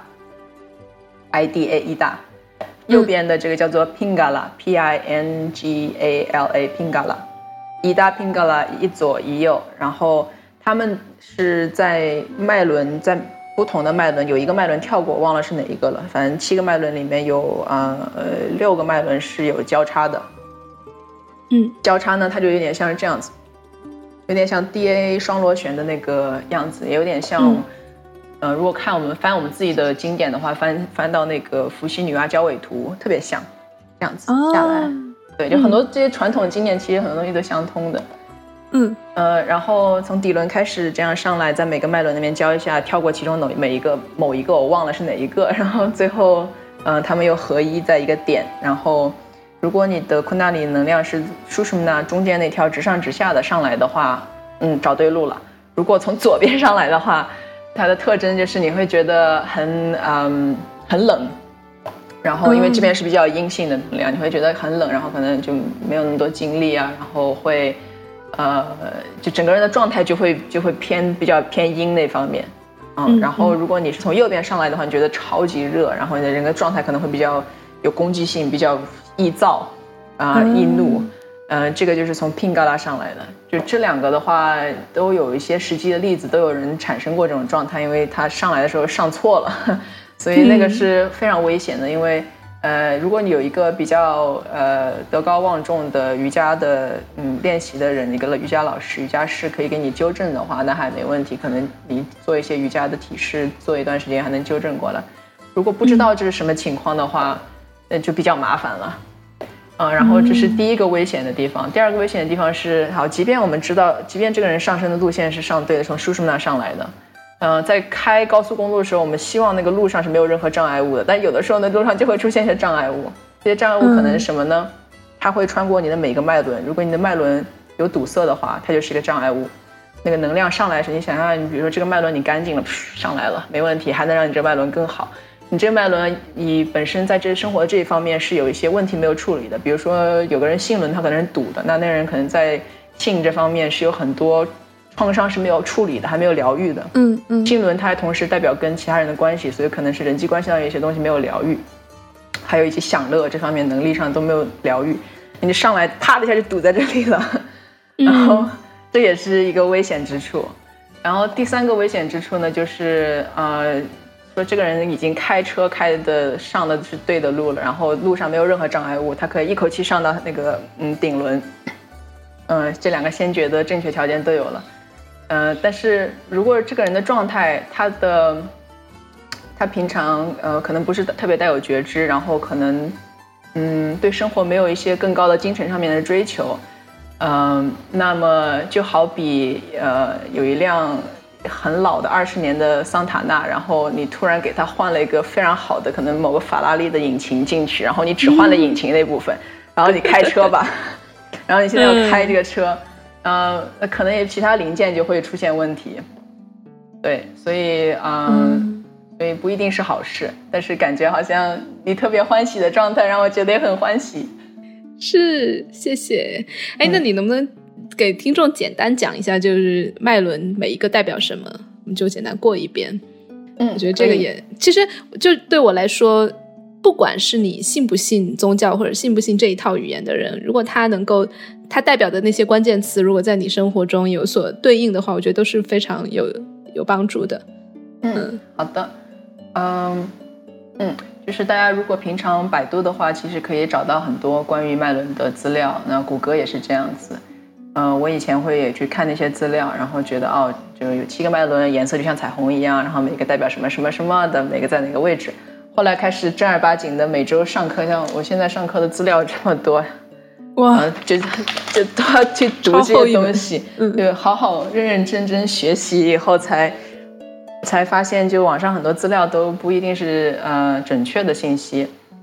，I D A 伊大。右边的这个叫做 Pingala P I N G A L A Pingala 伊大 Pingala 一左一右，然后他们是在脉轮在不同的脉轮有一个脉轮跳过，忘了是哪一个了，反正七个脉轮里面有呃呃六个脉轮是有交叉的。 嗯， 交叉呢它就有点像是这样子，有点像 D N A 双螺旋的那个样子，也有点像、嗯呃，如果看我们翻我们自己的经典的话，翻翻到那个伏羲女娲交尾图，特别像这样子下来。哦、对，就很多这些传统经典，其实很多东西都相通的。 嗯， 呃，然后从底轮开始这样上来，在每个脉轮那边教一下，跳过其中某每一个某一个，我忘了是哪一个，然后最后，呃，他们又合一在一个点。然后，如果你的昆达里能量是舒什姆纳中间那条直上直下的上来的话，嗯，找对路了。如果从左边上来的话，它的特征就是你会觉得很嗯很冷，然后因为这边是比较阴性的能量，你会觉得很冷，然后可能就没有那么多精力啊，然后会呃就整个人的状态就会就会偏比较偏阴那方面，嗯，然后如果你是从右边上来的话，你觉得超级热，然后你的人的状态可能会比较有攻击性，比较易躁啊、呃、易怒。呃，这个就是从 Pingala 上来的，就这两个的话都有一些实际的例子，都有人产生过这种状态，因为他上来的时候上错了，所以那个是非常危险的。因为呃，如果你有一个比较呃德高望重的瑜伽的嗯练习的人，一个瑜伽老师、瑜伽师可以给你纠正的话，那还没问题，可能你做一些瑜伽的体式，做一段时间还能纠正过来。如果不知道这是什么情况的话，那就比较麻烦了。嗯，然后这是第一个危险的地方。第二个危险的地方是，好，即便我们知道，即便这个人上升的路线是上对的，从舒什姆纳上来的，呃，在开高速公路的时候，我们希望那个路上是没有任何障碍物的，但有的时候呢，路上就会出现一些障碍物。这些障碍物可能是什么呢？它会穿过你的每个脉轮，如果你的脉轮有堵塞的话，它就是一个障碍物。那个能量上来时，你想象，你比如说这个脉轮你干净了，上来了，没问题，还能让你这个脉轮更好。你这个脉轮你本身在这生活这一方面是有一些问题没有处理的，比如说有个人性轮他可能是堵的，那那个人可能在性这方面是有很多创伤是没有处理的，还没有疗愈的。 嗯嗯， 性轮它还同时代表跟其他人的关系，所以可能是人际关系上有一些东西没有疗愈，还有一些享乐这方面能力上都没有疗愈，你上来啪的一下就堵在这里了，然后这也是一个危险之处。然后第三个危险之处呢，就是呃说这个人已经开车开的上的是对的路了，然后路上没有任何障碍物，他可以一口气上到那个嗯顶轮，嗯、呃，这两个先决的正确条件都有了，呃，但是如果这个人的状态，他的他平常呃可能不是特别带有觉知，然后可能嗯对生活没有一些更高的精神上面的追求，嗯、呃，那么就好比呃有一辆很老的二十年的桑塔纳，然后你突然给它换了一个非常好的可能某个法拉利的引擎进去，然后你只换了引擎那部分，嗯、然后你开车吧，然后你现在要开这个车，嗯、呃，可能也其他零件就会出现问题，对，所以嗯、呃嗯，所以不一定是好事，但是感觉好像你特别欢喜的状态让我觉得也很欢喜。 是，谢谢。哎，那你能不能给听众简单讲一下，就是脉轮每一个代表什么，我们就简单过一遍。嗯，我觉得这个也其实就对我来说，不管是你信不信宗教或者信不信这一套语言的人，如果他能够他代表的那些关键词如果在你生活中有所对应的话，我觉得都是非常有有帮助的。 嗯, 嗯好的，嗯嗯就是大家如果平常百度的话，其实可以找到很多关于脉轮的资料，那谷歌也是这样子。呃，我以前会也去看那些资料，然后觉得哦，就有七个脉轮，颜色就像彩虹一样，然后每个代表什么什么什么的，每个在哪个位置。后来开始正儿八经的每周上课，像我现在上课的资料这么多， 哇， 呃、就就都要去读这些东西，嗯，对，好好认认真真学习以后才才发现，就网上很多资料都不一定是呃准确的信息。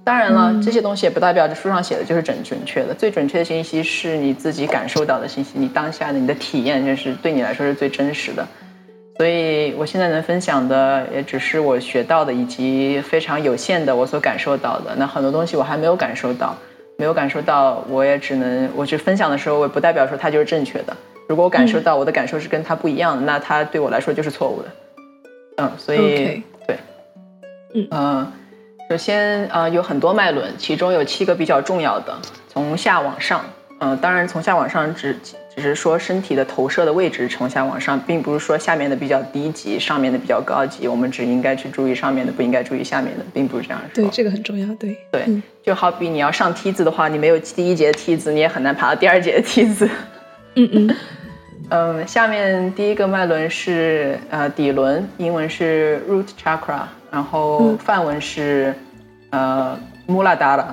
当然了、 嗯、 这些东西也不代表着书上写的就是准准确的，最准确的信息是你自己感受到的信息，你当下的你的体验，就是对你来说是最真实的。所以我现在能分享的也只是我学到的以及非常有限的我所感受到的，那很多东西我还没有感受到没有感受到我也只能我去分享的时候，我也不代表说它就是正确的，如果我感受到我的感受是跟它不一样的、嗯、那它对我来说就是错误的。嗯，所以、okay. 对嗯、呃、首先呃有很多脉轮，其中有七个比较重要的，从下往上呃当然从下往上只只是说身体的投射的位置从下往上，并不是说下面的比较低级上面的比较高级，我们只应该去注意上面的不应该注意下面的，并不是这样说。 对，这个很重要。对对、嗯、就好比你要上梯子的话，你没有第一节的梯子你也很难爬到第二节的梯子。 嗯嗯嗯，下面第一个脉轮是呃底轮，英文是 root chakra， 然后梵文是、嗯、呃 Muladhara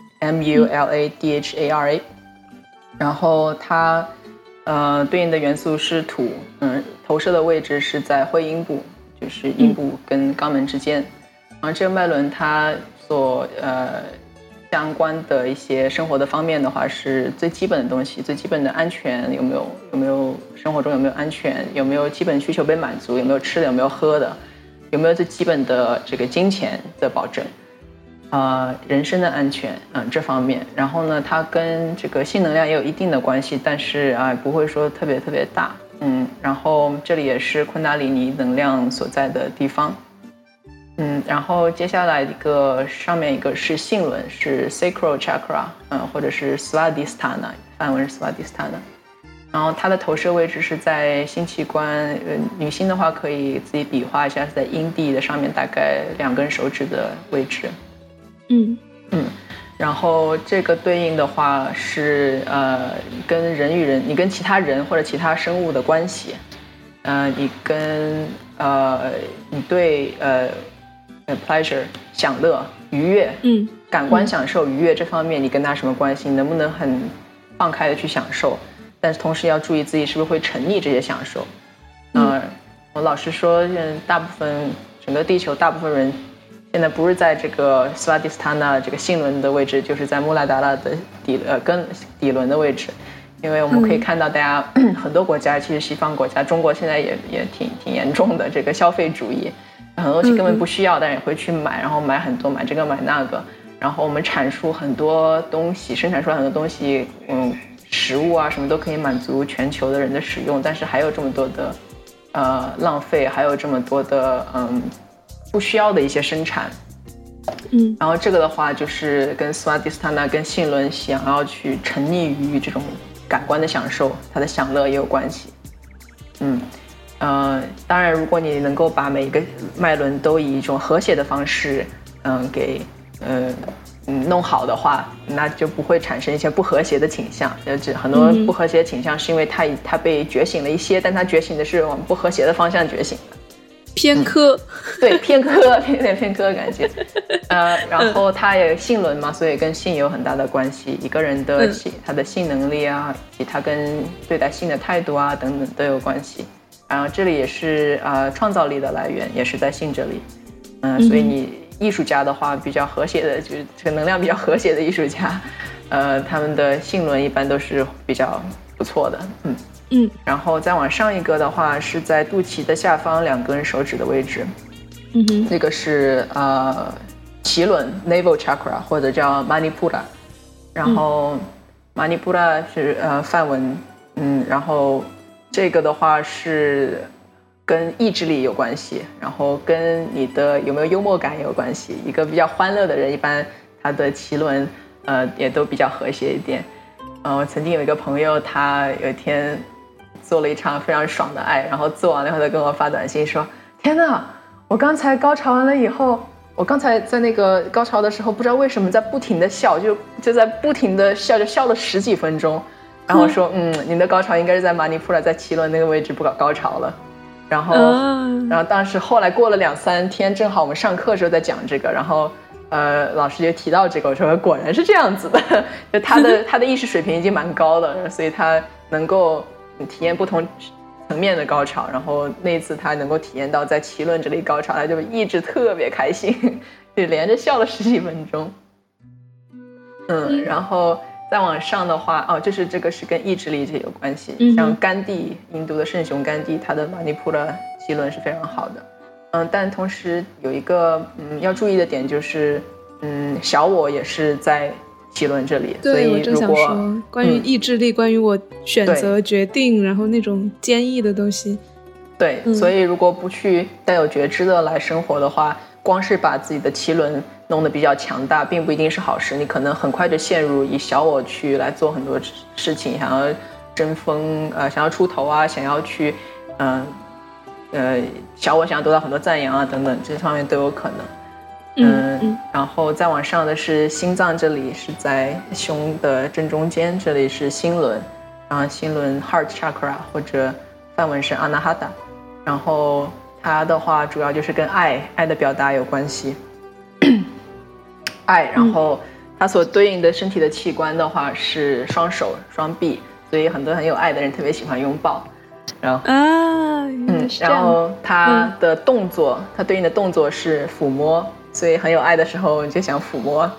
M U L A D H A R A、嗯、然后它呃对应的元素是土，嗯，投射的位置是在会阴部，就是阴部跟肛门之间、嗯、然后这个脉轮它所呃相关的一些生活的方面的话，是最基本的东西，最基本的安全有没有有没有生活中有没有安全，有没有基本需求被满足，有没有吃的有没有喝的，有没有最基本的这个金钱的保证，呃，人身的安全，嗯、呃，这方面。然后呢，它跟这个性能量也有一定的关系，但是啊、呃，不会说特别特别大，嗯。然后这里也是昆达里尼能量所在的地方。嗯，然后接下来一个上面一个是性轮，是 Sacral Chakra， 嗯，或者是 Svadhisthana， 梵文是 Svadhisthana。然后它的投射位置是在性器官，呃，女性的话可以自己比划一下，是在阴蒂的上面大概两根手指的位置。 嗯嗯，然后这个对应的话是呃跟人与人，你跟其他人或者其他生物的关系，呃，你跟呃你对呃。pleasure 享乐愉悦， 嗯， 感官享受愉悦这方面你跟他什么关系，你能不能很放开的去享受，但是同时要注意自己是不是会沉溺这些享受。嗯、呃，我老实说大部分整个地球大部分人现在不是在这个 Svadhisthana 这个性轮的位置，就是在穆拉达拉的底呃跟底轮的位置，因为我们可以看到大家、嗯、很多国家，其实西方国家中国现在也也挺挺严重的这个消费主义，很多东西根本不需要，但是也会去买，然后买很多，买这个买那个，然后我们产出很多东西，生产出来很多东西，嗯，食物啊什么都可以满足全球的人的使用，但是还有这么多的呃浪费，还有这么多的嗯不需要的一些生产， 嗯， 然后这个的话就是跟 Svadhisthana 跟性轮想要去沉溺于这种感官的享受，它的享乐也有关系，嗯。呃，当然，如果你能够把每一个脉轮都以一种和谐的方式，嗯、呃，给呃嗯弄好的话，那就不会产生一些不和谐的倾向。就很多不和谐的倾向是因为它它被觉醒了一些，但它觉醒的是往不和谐的方向觉醒的， 偏科， 嗯、对，偏科，有点偏科的感觉。呃，然后它也性轮嘛，所以跟性有很大的关系。一个人的性，他的性能力啊，以及他跟对待性的态度啊等等都有关系。然后这里也是呃创造力的来源，也是在性这里，嗯、呃，所以你艺术家的话，比较和谐的，就是这个能量比较和谐的艺术家，呃，他们的性轮一般都是比较不错的，嗯嗯。 然后再往上一个的话，是在肚脐的下方两根手指的位置， 嗯哼， 那个是呃脐轮 navel chakra 或者叫 manipura， 然后、嗯、manipura 是呃梵文，嗯，然后。这个的话是跟意志力有关系，然后跟你的有没有幽默感也有关系。一个比较欢乐的人，一般他的脐轮呃也都比较和谐一点。呃，我曾经有一个朋友，他有一天做了一场非常爽的爱，然后做完了以后他跟我发短信说：“天哪，我刚才高潮完了以后，我刚才在那个高潮的时候，不知道为什么在不停的笑，就就在不停的笑，就笑了十几分钟。”然后我说，嗯，你的高潮应该是在马尼普拉，在脐轮那个位置不搞高潮了。然后，嗯、然后当时后来过了两三天，正好我们上课的时候在讲这个，然后呃，老师就提到这个，我说果然是这样子的，就他的他的意识水平已经蛮高的，所以他能够体验不同层面的高潮。然后那一次他能够体验到在脐轮这里高潮，他就一直特别开心，就连着笑了十几分钟。 嗯，然后再往上的话，哦，就是这个是跟意志力这有关系。 嗯、 像甘地，印度的圣雄甘地，他的马尼普拉脐轮是非常好的。嗯，但同时有一个嗯要注意的点就是，嗯，小我也是在脐轮这里， 对， 所以我正想说，关于意志力，嗯、关于我选择、决定，然后那种坚毅的东西。 对、嗯，所以如果不去带有觉知的来生活的话，光是把自己的脐轮弄得比较强大，并不一定是好事。你可能很快就陷入以小我去来做很多事情，想要争锋，呃，想要出头啊，想要去，嗯、呃，呃，小我想要得到很多赞扬啊，等等，这方面都有可能。嗯，嗯然后再往上的是心脏，这里是在胸的正中间，这里是心轮，然后心轮 heart chakra 或者梵文是 anahata， 然后它的话主要就是跟爱爱的表达有关系，爱，然后它所对应的身体的器官的话是双手双臂，所以很多很有爱的人特别喜欢拥抱。然后啊， 嗯，然后它的动作、嗯，它对应的动作是抚摸，所以很有爱的时候你就想抚摸。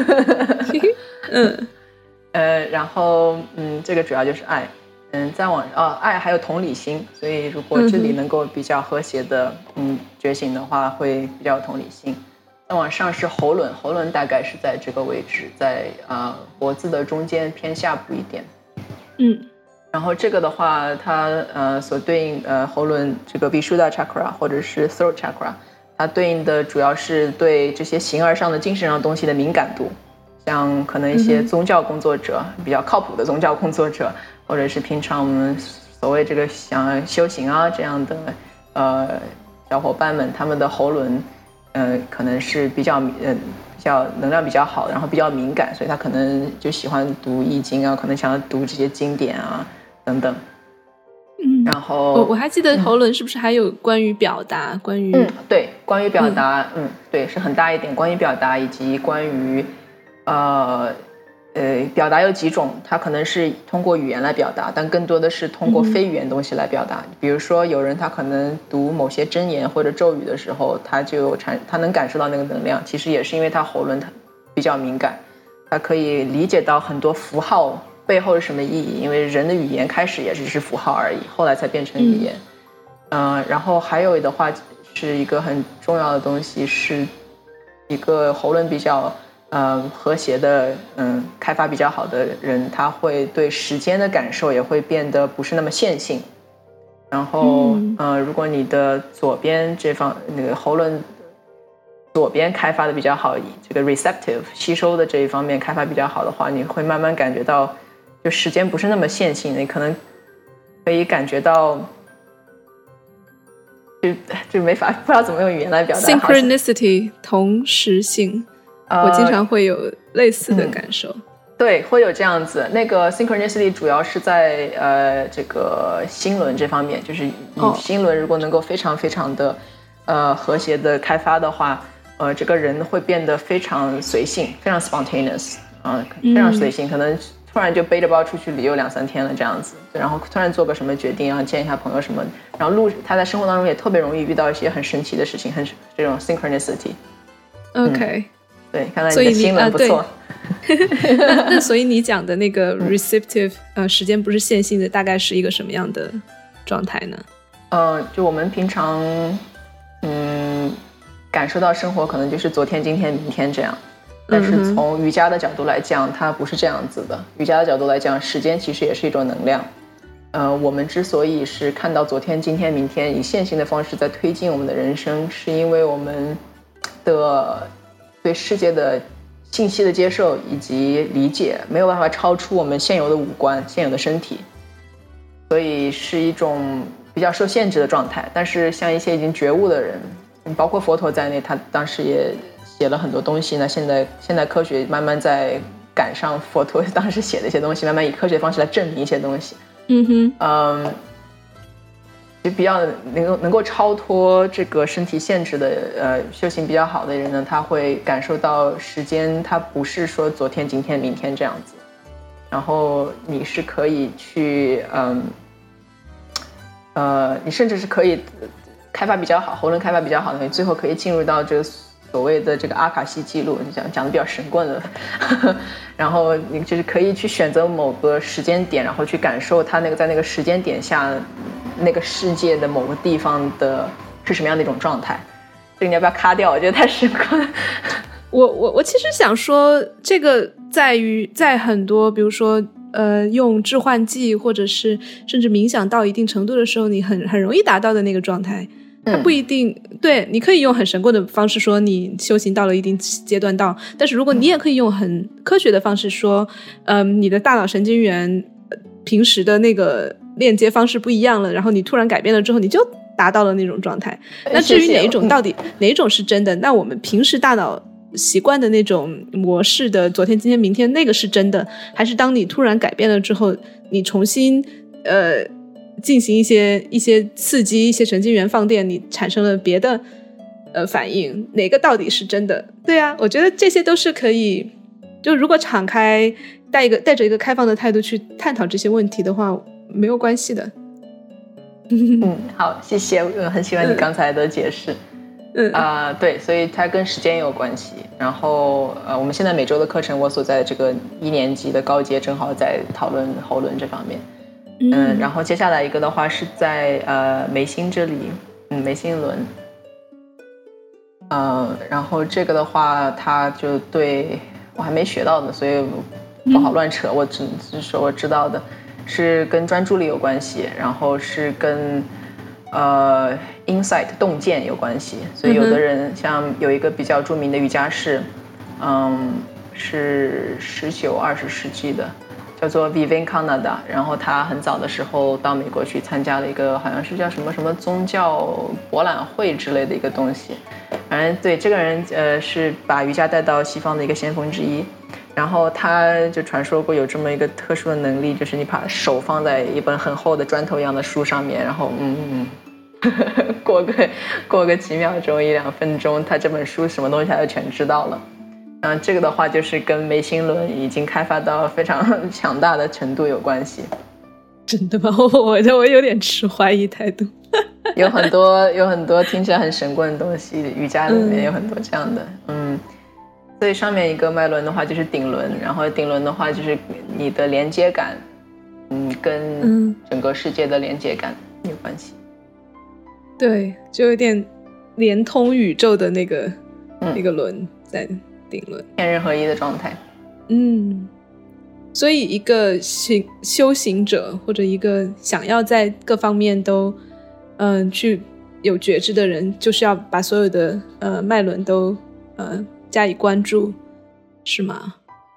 嗯，呃，然后嗯，这个主要就是爱。嗯，再往呃爱还有同理心，所以如果这里能够比较和谐的嗯觉醒的话，会比较有同理心。再往上是喉轮，喉轮大概是在这个位置，在啊、呃、脖子的中间偏下部一点。 嗯， 然后这个的话，它呃所对应呃喉轮这个 Vishuddha chakra 或者是 throat chakra， 它对应的主要是对这些形而上的精神上的东西的敏感度。像可能一些宗教工作者、嗯、比较靠谱的宗教工作者，或者是平常我们所谓这个想修行啊这样的呃小伙伴们，他们的喉轮呃可能是比较呃比较能量比较好，然后比较敏感，所以他可能就喜欢读易经啊，可能想要读这些经典啊等等。 嗯， 然后我我还记得喉轮是不是还有关于表达，嗯、关于嗯对关于表达 嗯, 嗯对是很大一点，关于表达以及关于呃呃，表达有几种，它可能是通过语言来表达，但更多的是通过非语言东西来表达。嗯、比如说，有人他可能读某些箴言或者咒语的时候，他就产他能感受到那个能量，其实也是因为他喉轮他比较敏感，他可以理解到很多符号背后是什么意义。因为人的语言开始也只是符号而已，后来才变成语言。嗯、呃，然后还有的话是一个很重要的东西，是一个喉轮比较。呃，和谐的，嗯，开发比较好的人，他会对时间的感受也会变得不是那么线性。然后，嗯、呃，如果你的左边这方那个喉轮左边开发的比较好，这个 receptive 吸收的这一方面开发比较好的话，你会慢慢感觉到，就时间不是那么线性，你可能可以感觉到，就就没法不知道怎么用语言来表达。 synchronicity 同时性。我经常会有类似的感受、嗯、 对，会有这样子。那个 synchronicity 主要是在呃这个心轮这方面，就是你心轮如果能够非常非常的呃和谐的开发的话，呃这个人会变得非常随性，非常 spontaneous 啊、呃，非常随性、嗯、可能突然就背着包出去旅游两三天了这样子，然后突然做个什么决定，然后见一下朋友什么，然后路他在生活当中也特别容易遇到一些很神奇的事情，很这种 synchronicity。 OK、嗯对，看来你的心轮不错。 那, 那所以你讲的那个 receptive、嗯、呃，时间不是线性的，大概是一个什么样的状态呢？ 呃，就我们平常嗯感受到生活可能就是昨天、今天、明天这样，但是从瑜伽的角度来讲，它不是这样子的。瑜伽的角度来讲，时间其实也是一种能量。呃，我们之所以是看到昨天、今天、明天，以线性的方式在推进我们的人生，是因为我们的对世界的信息的接受以及理解没有办法超出我们现有的五官、现有的身体，所以是一种比较受限制的状态。但是像一些已经觉悟的人，包括佛陀在内，他当时也写了很多东西呢。现在现代科学慢慢在赶上佛陀当时写的一些东西，慢慢以科学方式来证明一些东西。 嗯哼， 嗯。就比较能够能够超脱这个身体限制的呃修行比较好的人呢，他会感受到时间它不是说昨天、今天、明天这样子，然后你是可以去嗯呃你甚至是可以开发比较好，喉轮开发比较好的，你最后可以进入到这个所谓的这个阿卡西记录，讲讲的比较神棍的，然后你就是可以去选择某个时间点，然后去感受它那个在那个时间点下那个世界的某个地方的是什么样的一种状态。这个你要不要卡掉？我觉得太神棍。 我我我其实想说，这个在于在很多比如说呃用致幻剂或者是甚至冥想到一定程度的时候，你很很容易达到的那个状态。它不一定、嗯、对，你可以用很神棍的方式说你修行到了一定阶段到，但是如果你也可以用很科学的方式说，嗯，你的大脑神经元平时的那个链接方式不一样了，然后你突然改变了之后，你就达到了那种状态。那至于哪一种到底哪一种是真的，那我们平时大脑习惯的那种模式的昨天今天明天那个是真的，还是当你突然改变了之后，你重新呃进行一些一些刺激，一些神经元放电，你产生了别的呃反应，哪个到底是真的？对啊，我觉得这些都是可以，就如果敞开带一个带着一个开放的态度去探讨这些问题的话，没有关系的。 嗯，好，谢谢，我很喜欢你刚才的解释。嗯啊、呃，对，所以它跟时间有关系。然后呃，我们现在每周的课程，我所在的这个一年级的高阶正好在讨论喉轮这方面。嗯，然后接下来一个的话是在呃眉心这里，嗯，眉心轮。呃，然后这个的话，它就对我还没学到的，所以不好乱扯。嗯、我只是说我知道的是跟专注力有关系，然后是跟呃 insight 洞见有关系。所以有的人、嗯、像有一个比较著名的瑜伽士，嗯，是十九二十世纪的。叫做 Vivekananda， 然后他很早的时候到美国去参加了一个好像是叫什么什么宗教博览会之类的一个东西，反正对这个人呃是把瑜伽带到西方的一个先锋之一，然后他就传说过有这么一个特殊的能力，就是你把手放在一本很厚的砖头一样的书上面，然后嗯嗯过个过个几秒钟一两分钟，他这本书什么东西他就全知道了。嗯，这个的话就是跟眉心轮已经开发到非常强大的程度有关系。 真的吗？我我有点持怀疑态度。 有很多有很多听起来很神棍的东西，瑜伽里面有很多这样的。嗯，所以上面一个脉轮的话就是顶轮，然后顶轮的话就是你的连接感，嗯，跟整个世界的连接感有关系。 对，就有点连通宇宙的那个、嗯、那个轮在顶轮， 天人合一的状态。 嗯，所以一个行修行者或者一个想要在各方面都嗯、呃、去有觉知的人，就是要把所有的呃脉轮都呃加以关注，是吗？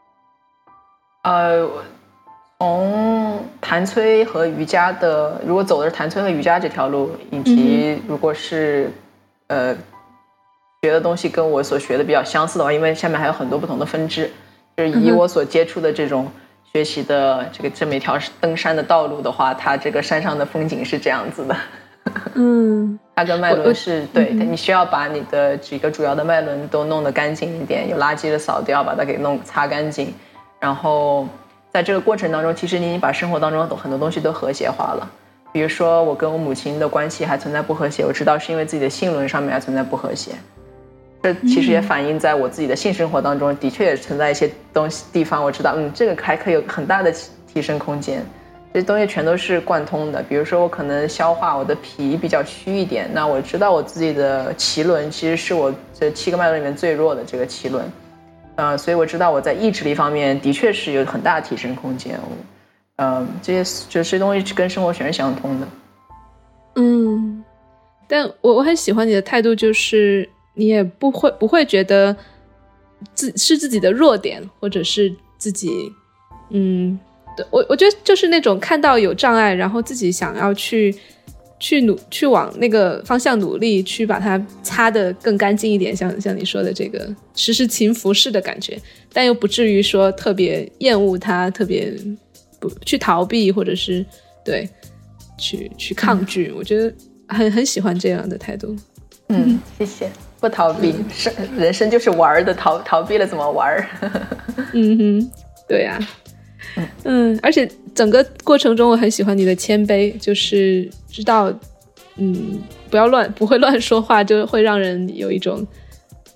呃，从谭崔和瑜伽的，如果走的是谭崔和瑜伽这条路，以及如果是、嗯、呃学的东西跟我所学的比较相似的话，因为下面还有很多不同的分支，就是以我所接触的这种学习的这个这么一条登山的道路的话，它这个山上的风景是这样子的。 嗯， 它跟脉轮是对、嗯、你需要把你的几个主要的脉轮都弄得干净一点，有垃圾的扫掉，把它给弄擦干净，然后在这个过程当中，其实你已经把生活当中很多东西都和谐化了。比如说我跟我母亲的关系还存在不和谐，我知道是因为自己的性轮上面还存在不和谐，这其实也反映在我自己的性生活当中，的确也存在一些东西地方，我知道嗯，这个还可以有很大的提升空间。这些东西全都是贯通的。比如说我可能消化，我的脾比较虚一点，那我知道我自己的脐轮其实是我这七个脉轮里面最弱的这个脐轮，呃，所以我知道我在意志力方面的确是有很大的提升空间。呃，这些这些东西跟生活全是相通的。 嗯，但我我很喜欢你的态度，就是你也不会不会觉得自是自己的弱点，或者是自己嗯。我我觉得就是那种看到有障碍，然后自己想要去去努去往那个方向努力，去把它擦得更干净一点，像像你说的这个时时勤拂拭的感觉，但又不至于说特别厌恶它，特别不去逃避，或者是对去去抗拒、嗯、我觉得很很喜欢这样的态度。 嗯，谢谢。不逃避、嗯、人生就是玩的，逃逃避了怎么玩？ 嗯哼，对呀、啊。嗯，而且整个过程中我很喜欢你的谦卑，就是知道嗯不要乱不会乱说话，就会让人有一种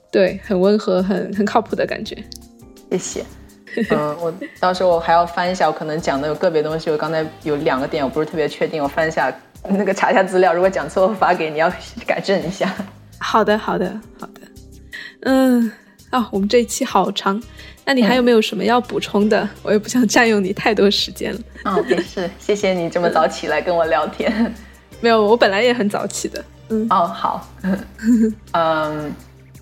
对，很温和，很很靠谱的感觉。 谢谢。嗯，我到时候我还要翻一下，我可能讲的有个别东西，我刚才有两个点我不是特别确定，我翻一下那个查一下资料，如果讲错我发给你，要改正一下。 好的，好的，好的。嗯，啊，我们这一期好长，那你还有没有什么要补充的？嗯、我也不想占用你太多时间了。 哦，没事，谢谢你这么早起来跟我聊天。 没有，我本来也很早起的。嗯， 哦，好。嗯。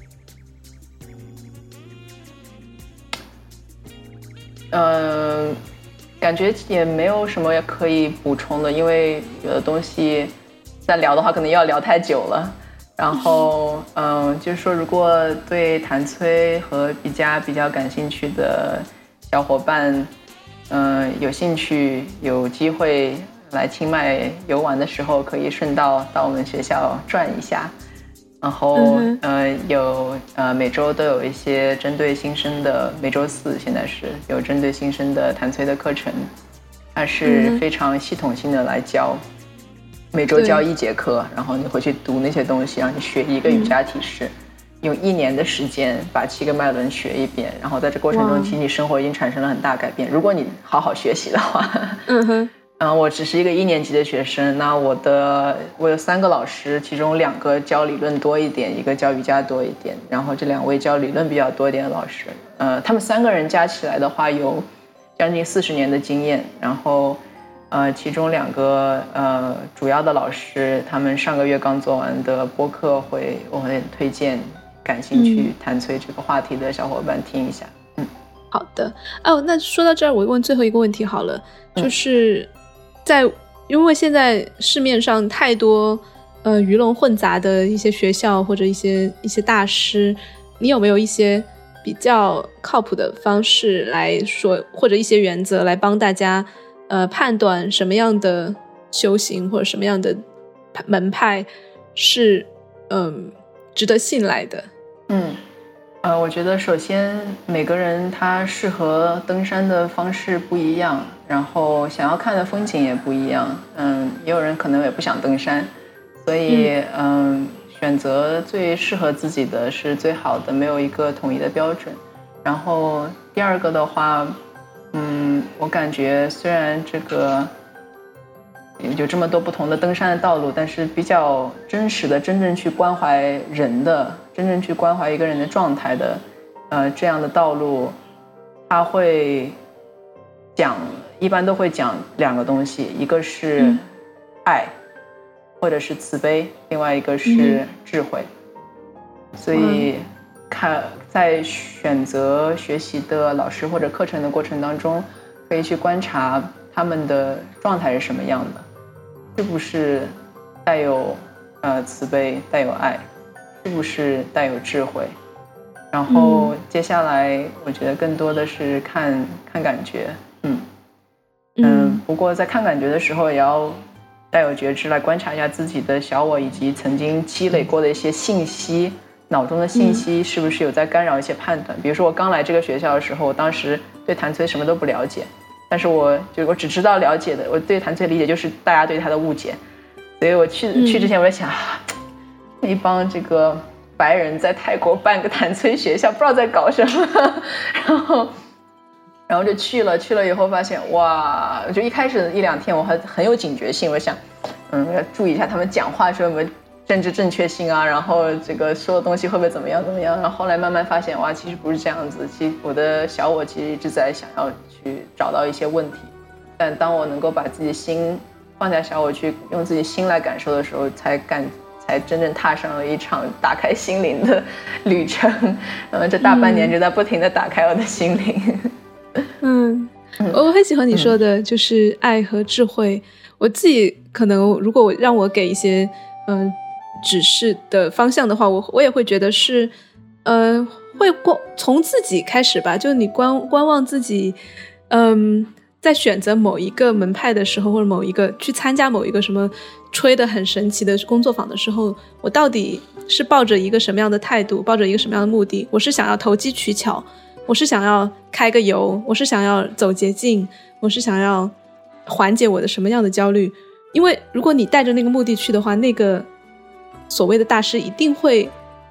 嗯，感觉也没有什么可以补充的，因为有的东西再聊的话可能又要聊太久了。然后嗯，就是说如果对弹崔和比嘉比较感兴趣的小伙伴嗯，有兴趣有机会来清迈游玩的时候，可以顺道到我们学校转一下。然后、嗯、呃有呃每周都有一些针对新生的，每周四现在是有针对新生的弹崔的课程，它是非常系统性的来教，每周教一节课，然后你回去读那些东西，让你学一个瑜伽体式、嗯、用一年的时间把七个脉轮学一遍，然后在这过程中其实你生活已经产生了很大改变，如果你好好学习的话。 嗯哼。 嗯，我只是一个一年级的学生，那我的我有三个老师，其中两个教理论多一点，一个教瑜伽多一点，然后这两位教理论比较多一点的老师，呃，他们三个人加起来的话有将近四十年的经验，然后呃，其中两个呃主要的老师，他们上个月刚做完的播客会，我会推荐感兴趣弹崔这个话题的小伙伴听一下。嗯， 好的。哦，那说到这儿，我问最后一个问题好了，就是。嗯在因为现在市面上太多呃鱼龙混杂的一些学校或者一些一些大师，你有没有一些比较靠谱的方式来说，或者一些原则来帮大家呃判断什么样的修行或者什么样的门派是嗯、呃、值得信赖的？ 嗯呃，我觉得首先每个人他适合登山的方式不一样，然后想要看的风景也不一样，嗯，也有人可能也不想登山，所以 嗯, 嗯，选择最适合自己的是最好的，没有一个统一的标准。然后第二个的话，嗯，我感觉虽然这个有这么多不同的登山的道路，但是比较真实的真正去关怀人的，真正去关怀一个人的状态的呃，这样的道路它会讲，一般都会讲两个东西，一个是爱、嗯、或者是慈悲，另外一个是智慧、嗯、所以看在选择学习的老师或者课程的过程当中，可以去观察他们的状态是什么样的，是不是带有呃慈悲，带有爱，是不是带有智慧。然后接下来我觉得更多的是看看感觉，嗯嗯，不过在看感觉的时候也要带有觉知，来观察一下自己的小我以及曾经积累过的一些信息，脑中的信息是不是有在干扰一些判断。比如说我刚来这个学校的时候，我当时对弹崔什么都不了解，但是我就我只知道了解的，我对弹崔理解就是大家对他的误解，所以我去去之前我在想，那一帮这个白人在泰国办个弹崔学校，不知道在搞什么，然后然后就去了，去了以后发现哇，就一开始一两天我还很有警觉性，我想嗯要注意一下他们讲话说有没有政治正确性啊，然后这个说的东西会不会怎么样怎么样，然后后来慢慢发现哇，其实不是这样子，其实我的小我其实一直在想要去找到一些问题，但当我能够把自己心放下小我，去用自己心来感受的时候，才感才真正踏上了一场打开心灵的旅程。然后这大半年就在不停地打开我的心灵。 嗯，我很喜欢你说的，就是爱和智慧。我自己可能如果我让我给一些嗯、呃、指示的方向的话，我我也会觉得是呃会从自己开始吧，就你观观望自己，嗯、呃，在选择某一个门派的时候，或者某一个去参加某一个什么吹得很神奇的工作坊的时候，我到底是抱着一个什么样的态度，抱着一个什么样的目的？我是想要投机取巧，我是想要开个油，我是想要走捷径，我是想要缓解我的什么样的焦虑。因为如果你带着那个目的去的话，那个所谓的大师一定会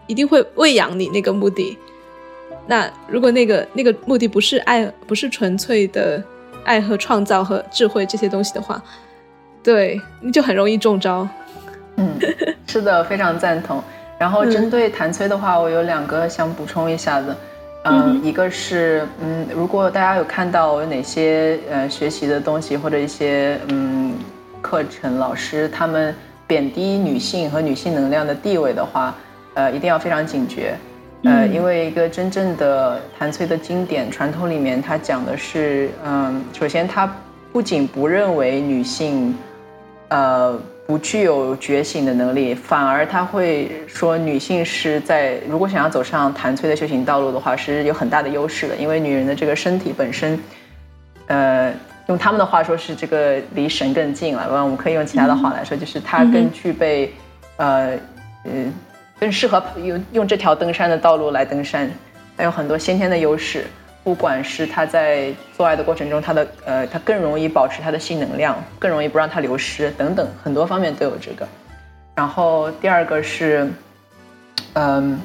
一定会喂养你那个目的。那如果那个那个目的不是爱，不是纯粹的爱和创造和智慧这些东西的话，对，你就很容易中招。 嗯，是的，非常赞同。然后针对谭崔的话，我有两个想补充一下的。嗯、呃，一个是嗯，如果大家有看到有哪些呃学习的东西或者一些嗯课程老师他们贬低女性和女性能量的地位的话，呃，一定要非常警觉。呃，因为一个真正的谭崔的经典传统里面，它讲的是，嗯，首先它不仅不认为女性，呃，不具有觉醒的能力，反而他会说女性是在如果想要走上谭崔的修行道路的话，是有很大的优势的，因为女人的这个身体本身，呃，用他们的话说是这个离神更近了，我们可以用其他的话来说，就是它更具备，呃，嗯。更适合用用这条登山的道路来登山，它有很多先天的优势，不管是他在做爱的过程中，他的呃，他更容易保持他的性能量，更容易不让它流失等等，很多方面都有这个。然后第二个是，嗯，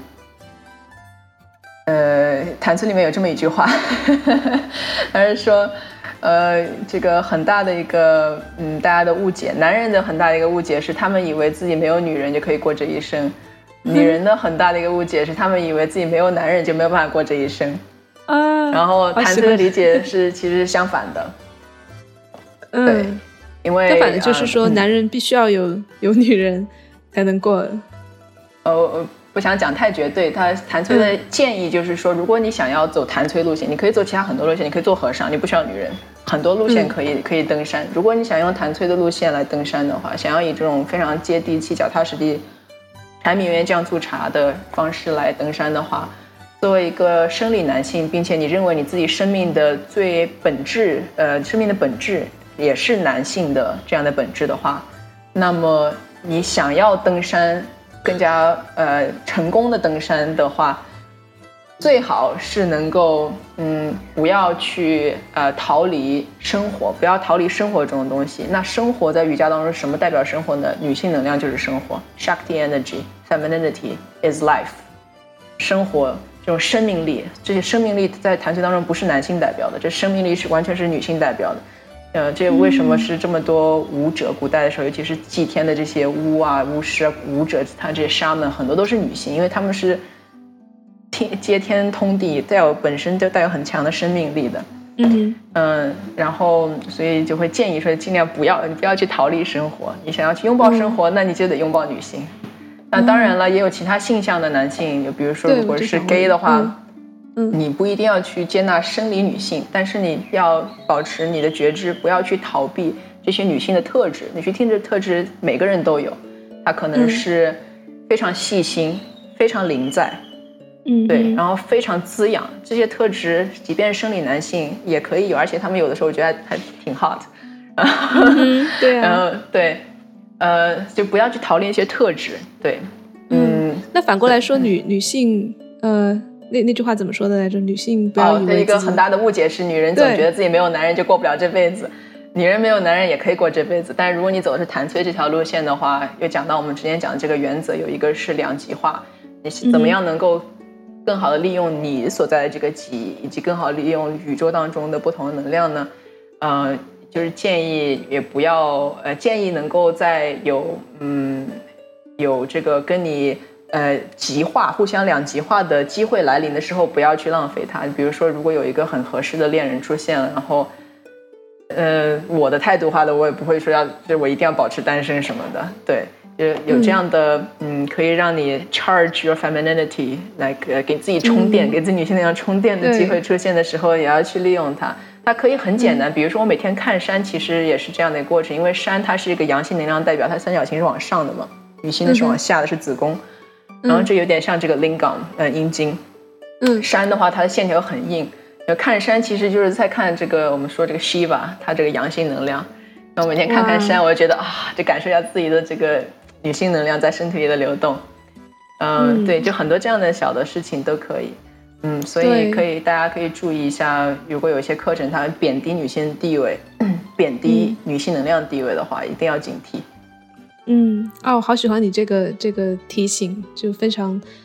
呃，谭崔里面有这么一句话，他是说，呃，这个很大的一个嗯，大家的误解，男人的很大的一个误解是，他们以为自己没有女人就可以过这一生。女人的很大的一个误解是，她们以为自己没有男人就没有办法过这一生。啊，然后谭崔的理解是其实是相反的。嗯，对，因为相反的就是说，男人必须要有、嗯、有女人才能过。 呃，不想讲太绝对。他谭崔的建议就是说，如果你想要走谭崔路线，你可以走其他很多路线，你可以做和尚，你不需要女人，很多路线可以、嗯、可以登山。如果你想用谭崔的路线来登山的话，想要以这种非常接地气、脚踏实地。柴米油盐酱醋茶的方式来登山的话，作为一个生理男性，并且你认为你自己生命的最本质，呃，生命的本质也是男性的这样的本质的话，那么你想要登山，更加呃成功的登山的话，最好是能够嗯不要去呃逃离生活，不要逃离生活中的东西。那生活在瑜伽当中什么代表生活呢？女性能量就是生活 ，Shakti energy, femininity is life。生活这种生命力，这些生命力在谭崔当中不是男性代表的，这生命力是完全是女性代表的。呃，这为什么是这么多舞者？古代的时候，尤其是祭天的这些巫啊、巫师、舞者，他这些沙门很多都是女性，因为他们是。接天通地，带有本身就带有很强的生命力的，嗯嗯，然后所以就会建议说，尽量不要，你不要去逃离生活。你想要去拥抱生活，嗯、那你就得拥抱女性。那当然了，也有其他性向的男性，就比如说，如果是 gay 的话，嗯，你不一定要去接纳生理女性，但是你要保持你的觉知，不要去逃避这些女性的特质。你去听这特质，每个人都有，她可能是非常细心，非常临在。嗯，对，然后非常滋养，这些特质即便生理男性也可以有，而且他们有的时候我觉得还挺 hot， 嗯，对啊， 然后对，呃，就不要去逃离一些特质，对，嗯， 嗯那反过来说，女女性，呃，那那句话怎么说的来着？女性不要以为自己、 哦、一个很大的误解是，女人总觉得自己没有男人就过不了这辈子，女人没有男人也可以过这辈子，但是如果你走的是谭崔这条路线的话，又讲到我们之前讲的这个原则，有一个是两极化，你怎么样能够更好的利用你所在的这个极，以及更好利用宇宙当中的不同的能量呢？呃，就是建议也不要呃，建议能够在有嗯有这个跟你呃极化、互相两极化的机会来临的时候，不要去浪费它。比如说，如果有一个很合适的恋人出现了，然后呃，我的态度化的，我也不会说要，就我一定要保持单身什么的，对。有这样的 嗯, 嗯，可以让你 charge your femininity， 来、like, 给自己充电、嗯，给自己女性能量充电的机会出现的时候，也要去利用它。它可以很简单，比如说我每天看山，其实也是这样的过程，因为山它是一个阳性能量代表，它三角形是往上的嘛，女性的是往下的，是子宫，嗯、然后这有点像这个 lingam， 呃，阴茎。嗯，山的话，它的线条很硬。看山其实就是在看这个，我们说这个 Shiva， 它这个阳性能量。然后每天看看山，我就觉得啊，就感受一下自己的这个。女性能量在身体里的流动，呃、嗯，对，就很多这样的小的事情都可以，嗯，所以可以大家可以注意一下，如果有一些课程它贬低女性地位、贬低女性能量地位的话，嗯、一定要警惕。 嗯，哦，好喜欢你这个这个提醒，就非常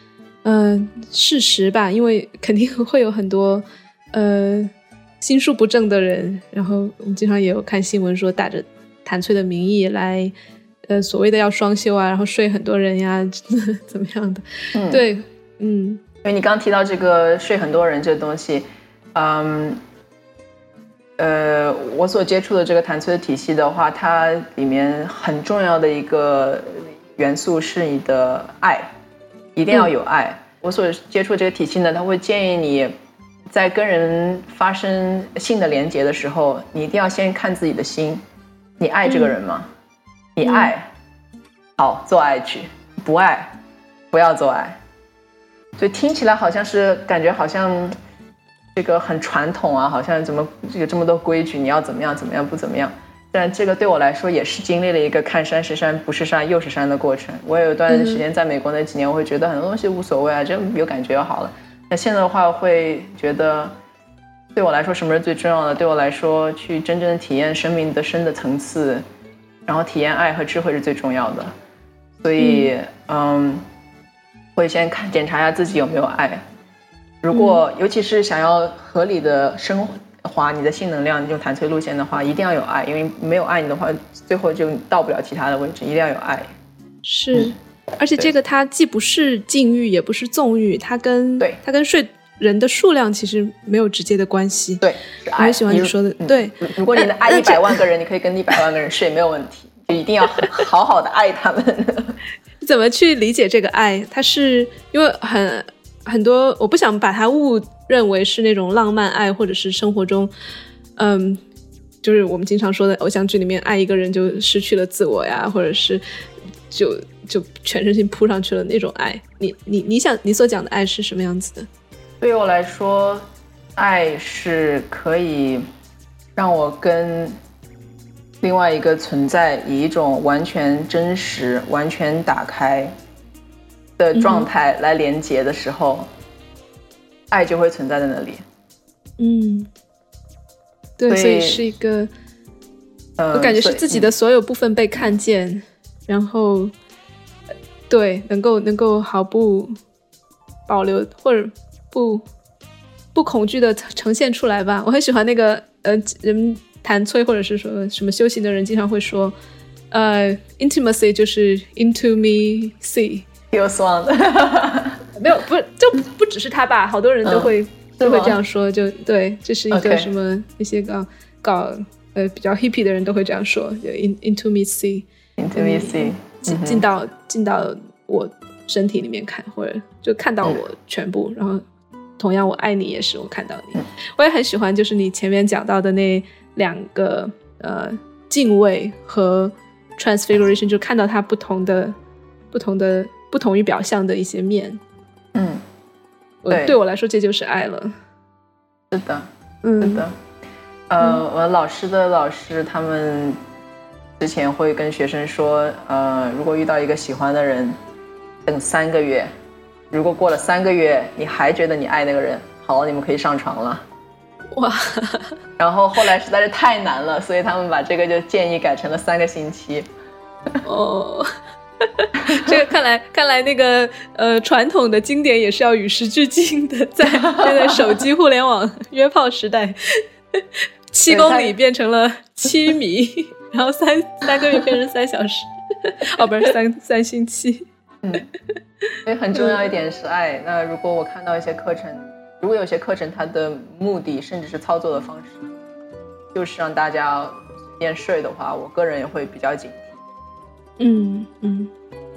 呃事实吧，因为肯定会有很多呃心术不正的人，然后我们经常也有看新闻说打着谭崔的名义来呃所谓的要双休啊，然后睡很多人呀怎么样的、嗯、对嗯， 因为你刚刚提到这个睡很多人这个东西，嗯呃，我所接触的这个谭崔的体系的话，它里面很重要的一个元素是你的爱，一定要有爱、嗯、我所接触的这个体系呢，它会建议你在跟人发生性的连结的时候，你一定要先看自己的心，你爱这个人吗、嗯、你爱、嗯、好做爱去，不爱不要做爱。所以听起来好像是感觉好像这个很传统啊，好像怎么有这么多规矩，你要怎么样怎么样不怎么样。但这个对我来说也是经历了一个看山是山不是山又是山的过程。我有一段时间在美国那几年，我会觉得很多东西无所谓啊，就有感觉就好了。那现在的话会觉得对我来说什么是最重要的，对我来说去真正的体验生命的深的层次，然后体验爱和智慧是最重要的。所以 嗯, 嗯会先看检查一下自己有没有爱，如果、嗯、尤其是想要合理的升华你的性能量，你用谭崔路线的话一定要有爱，因为没有爱你的话最后就到不了其他的位置，一定要有爱。是、嗯、 而且这个它既不是禁欲也不是纵欲，它跟对它跟睡人的数量其实没有直接的关系。 对，是爱。 我也喜欢你说的、嗯、对， 如果你的爱一百万个人，你可以跟一百万个人睡没有问题，就一定要好好的爱他们。 怎么去理解这个爱？它是因为很很多，我不想把它误认为是那种浪漫爱，或者是生活中嗯，就是我们经常说的偶像剧里面爱一个人就失去了自我呀，或者是就就全身心扑上去了那种爱。你你你想你所讲的爱是什么样子的？ 对于我来说，爱是可以让我跟另外一个存在以一种完全真实完全打开的状态来连接的时候、嗯、爱就会存在在那里。 嗯，对，所 以, 所以是一个、呃、我感觉是自己的所有部分被看见、嗯、然后对能够能够毫不保留或者不不恐惧的呈现出来吧。我很喜欢那个呃人谭崔或者是说什么修行的人经常会说呃 intimacy 就是 into me see feel swan 没有不就不只是他吧，好多人都会、嗯、都会这样说，就对，这是一个什么、okay. 一些搞搞呃比较 hippie 的人都会这样说，就 into me see into me see 进进到进到我身体里面看，或者就看到我全部、嗯、然后同样我爱你也是我看到你、嗯、我也很喜欢就是你前面讲到的那两个呃敬畏和 transfiguration， 就看到它不同的不同的不同于表象的一些面。 嗯， 我对我来说这就是爱了。 是的，嗯，是的。呃、嗯，我老师的老师他们之前会跟学生说，呃，如果遇到一个喜欢的人，等三个月，如果过了三个月你还觉得你爱那个人，好了，你们可以上床了。 哇！ 然后后来实在是太难了，所以他们把这个就建议改成了三个星期。 哦，这个看来看来那个呃传统的经典也是要与时俱进的，在现在手机互联网约炮时代，七公里变成了七米，然后三三个月变成三小时，哦，不是三三星期。 嗯，所以很重要一点是爱。那如果我看到一些课程，如果有些课程它的目的甚至是操作的方式就是让大家随便睡的话，我个人也会比较警惕。 嗯嗯，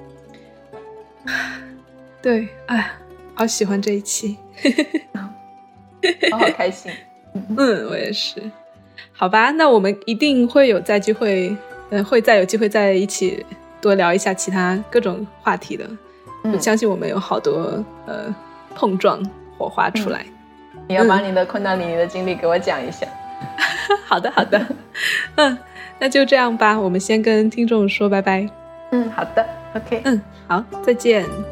对，哎，好喜欢这一期。 好好开心。 嗯，我也是。好吧，那我们一定会有再机会呃，会再有机会在一起多聊一下其他各种话题的。嗯，我相信我们有好多呃碰撞火花出来。 嗯，你要把你的昆达里尼的经历给我讲一下。 好的好的。嗯，那就这样吧，我们先跟听众说拜拜。 嗯，好的 OK。 嗯，好，再见。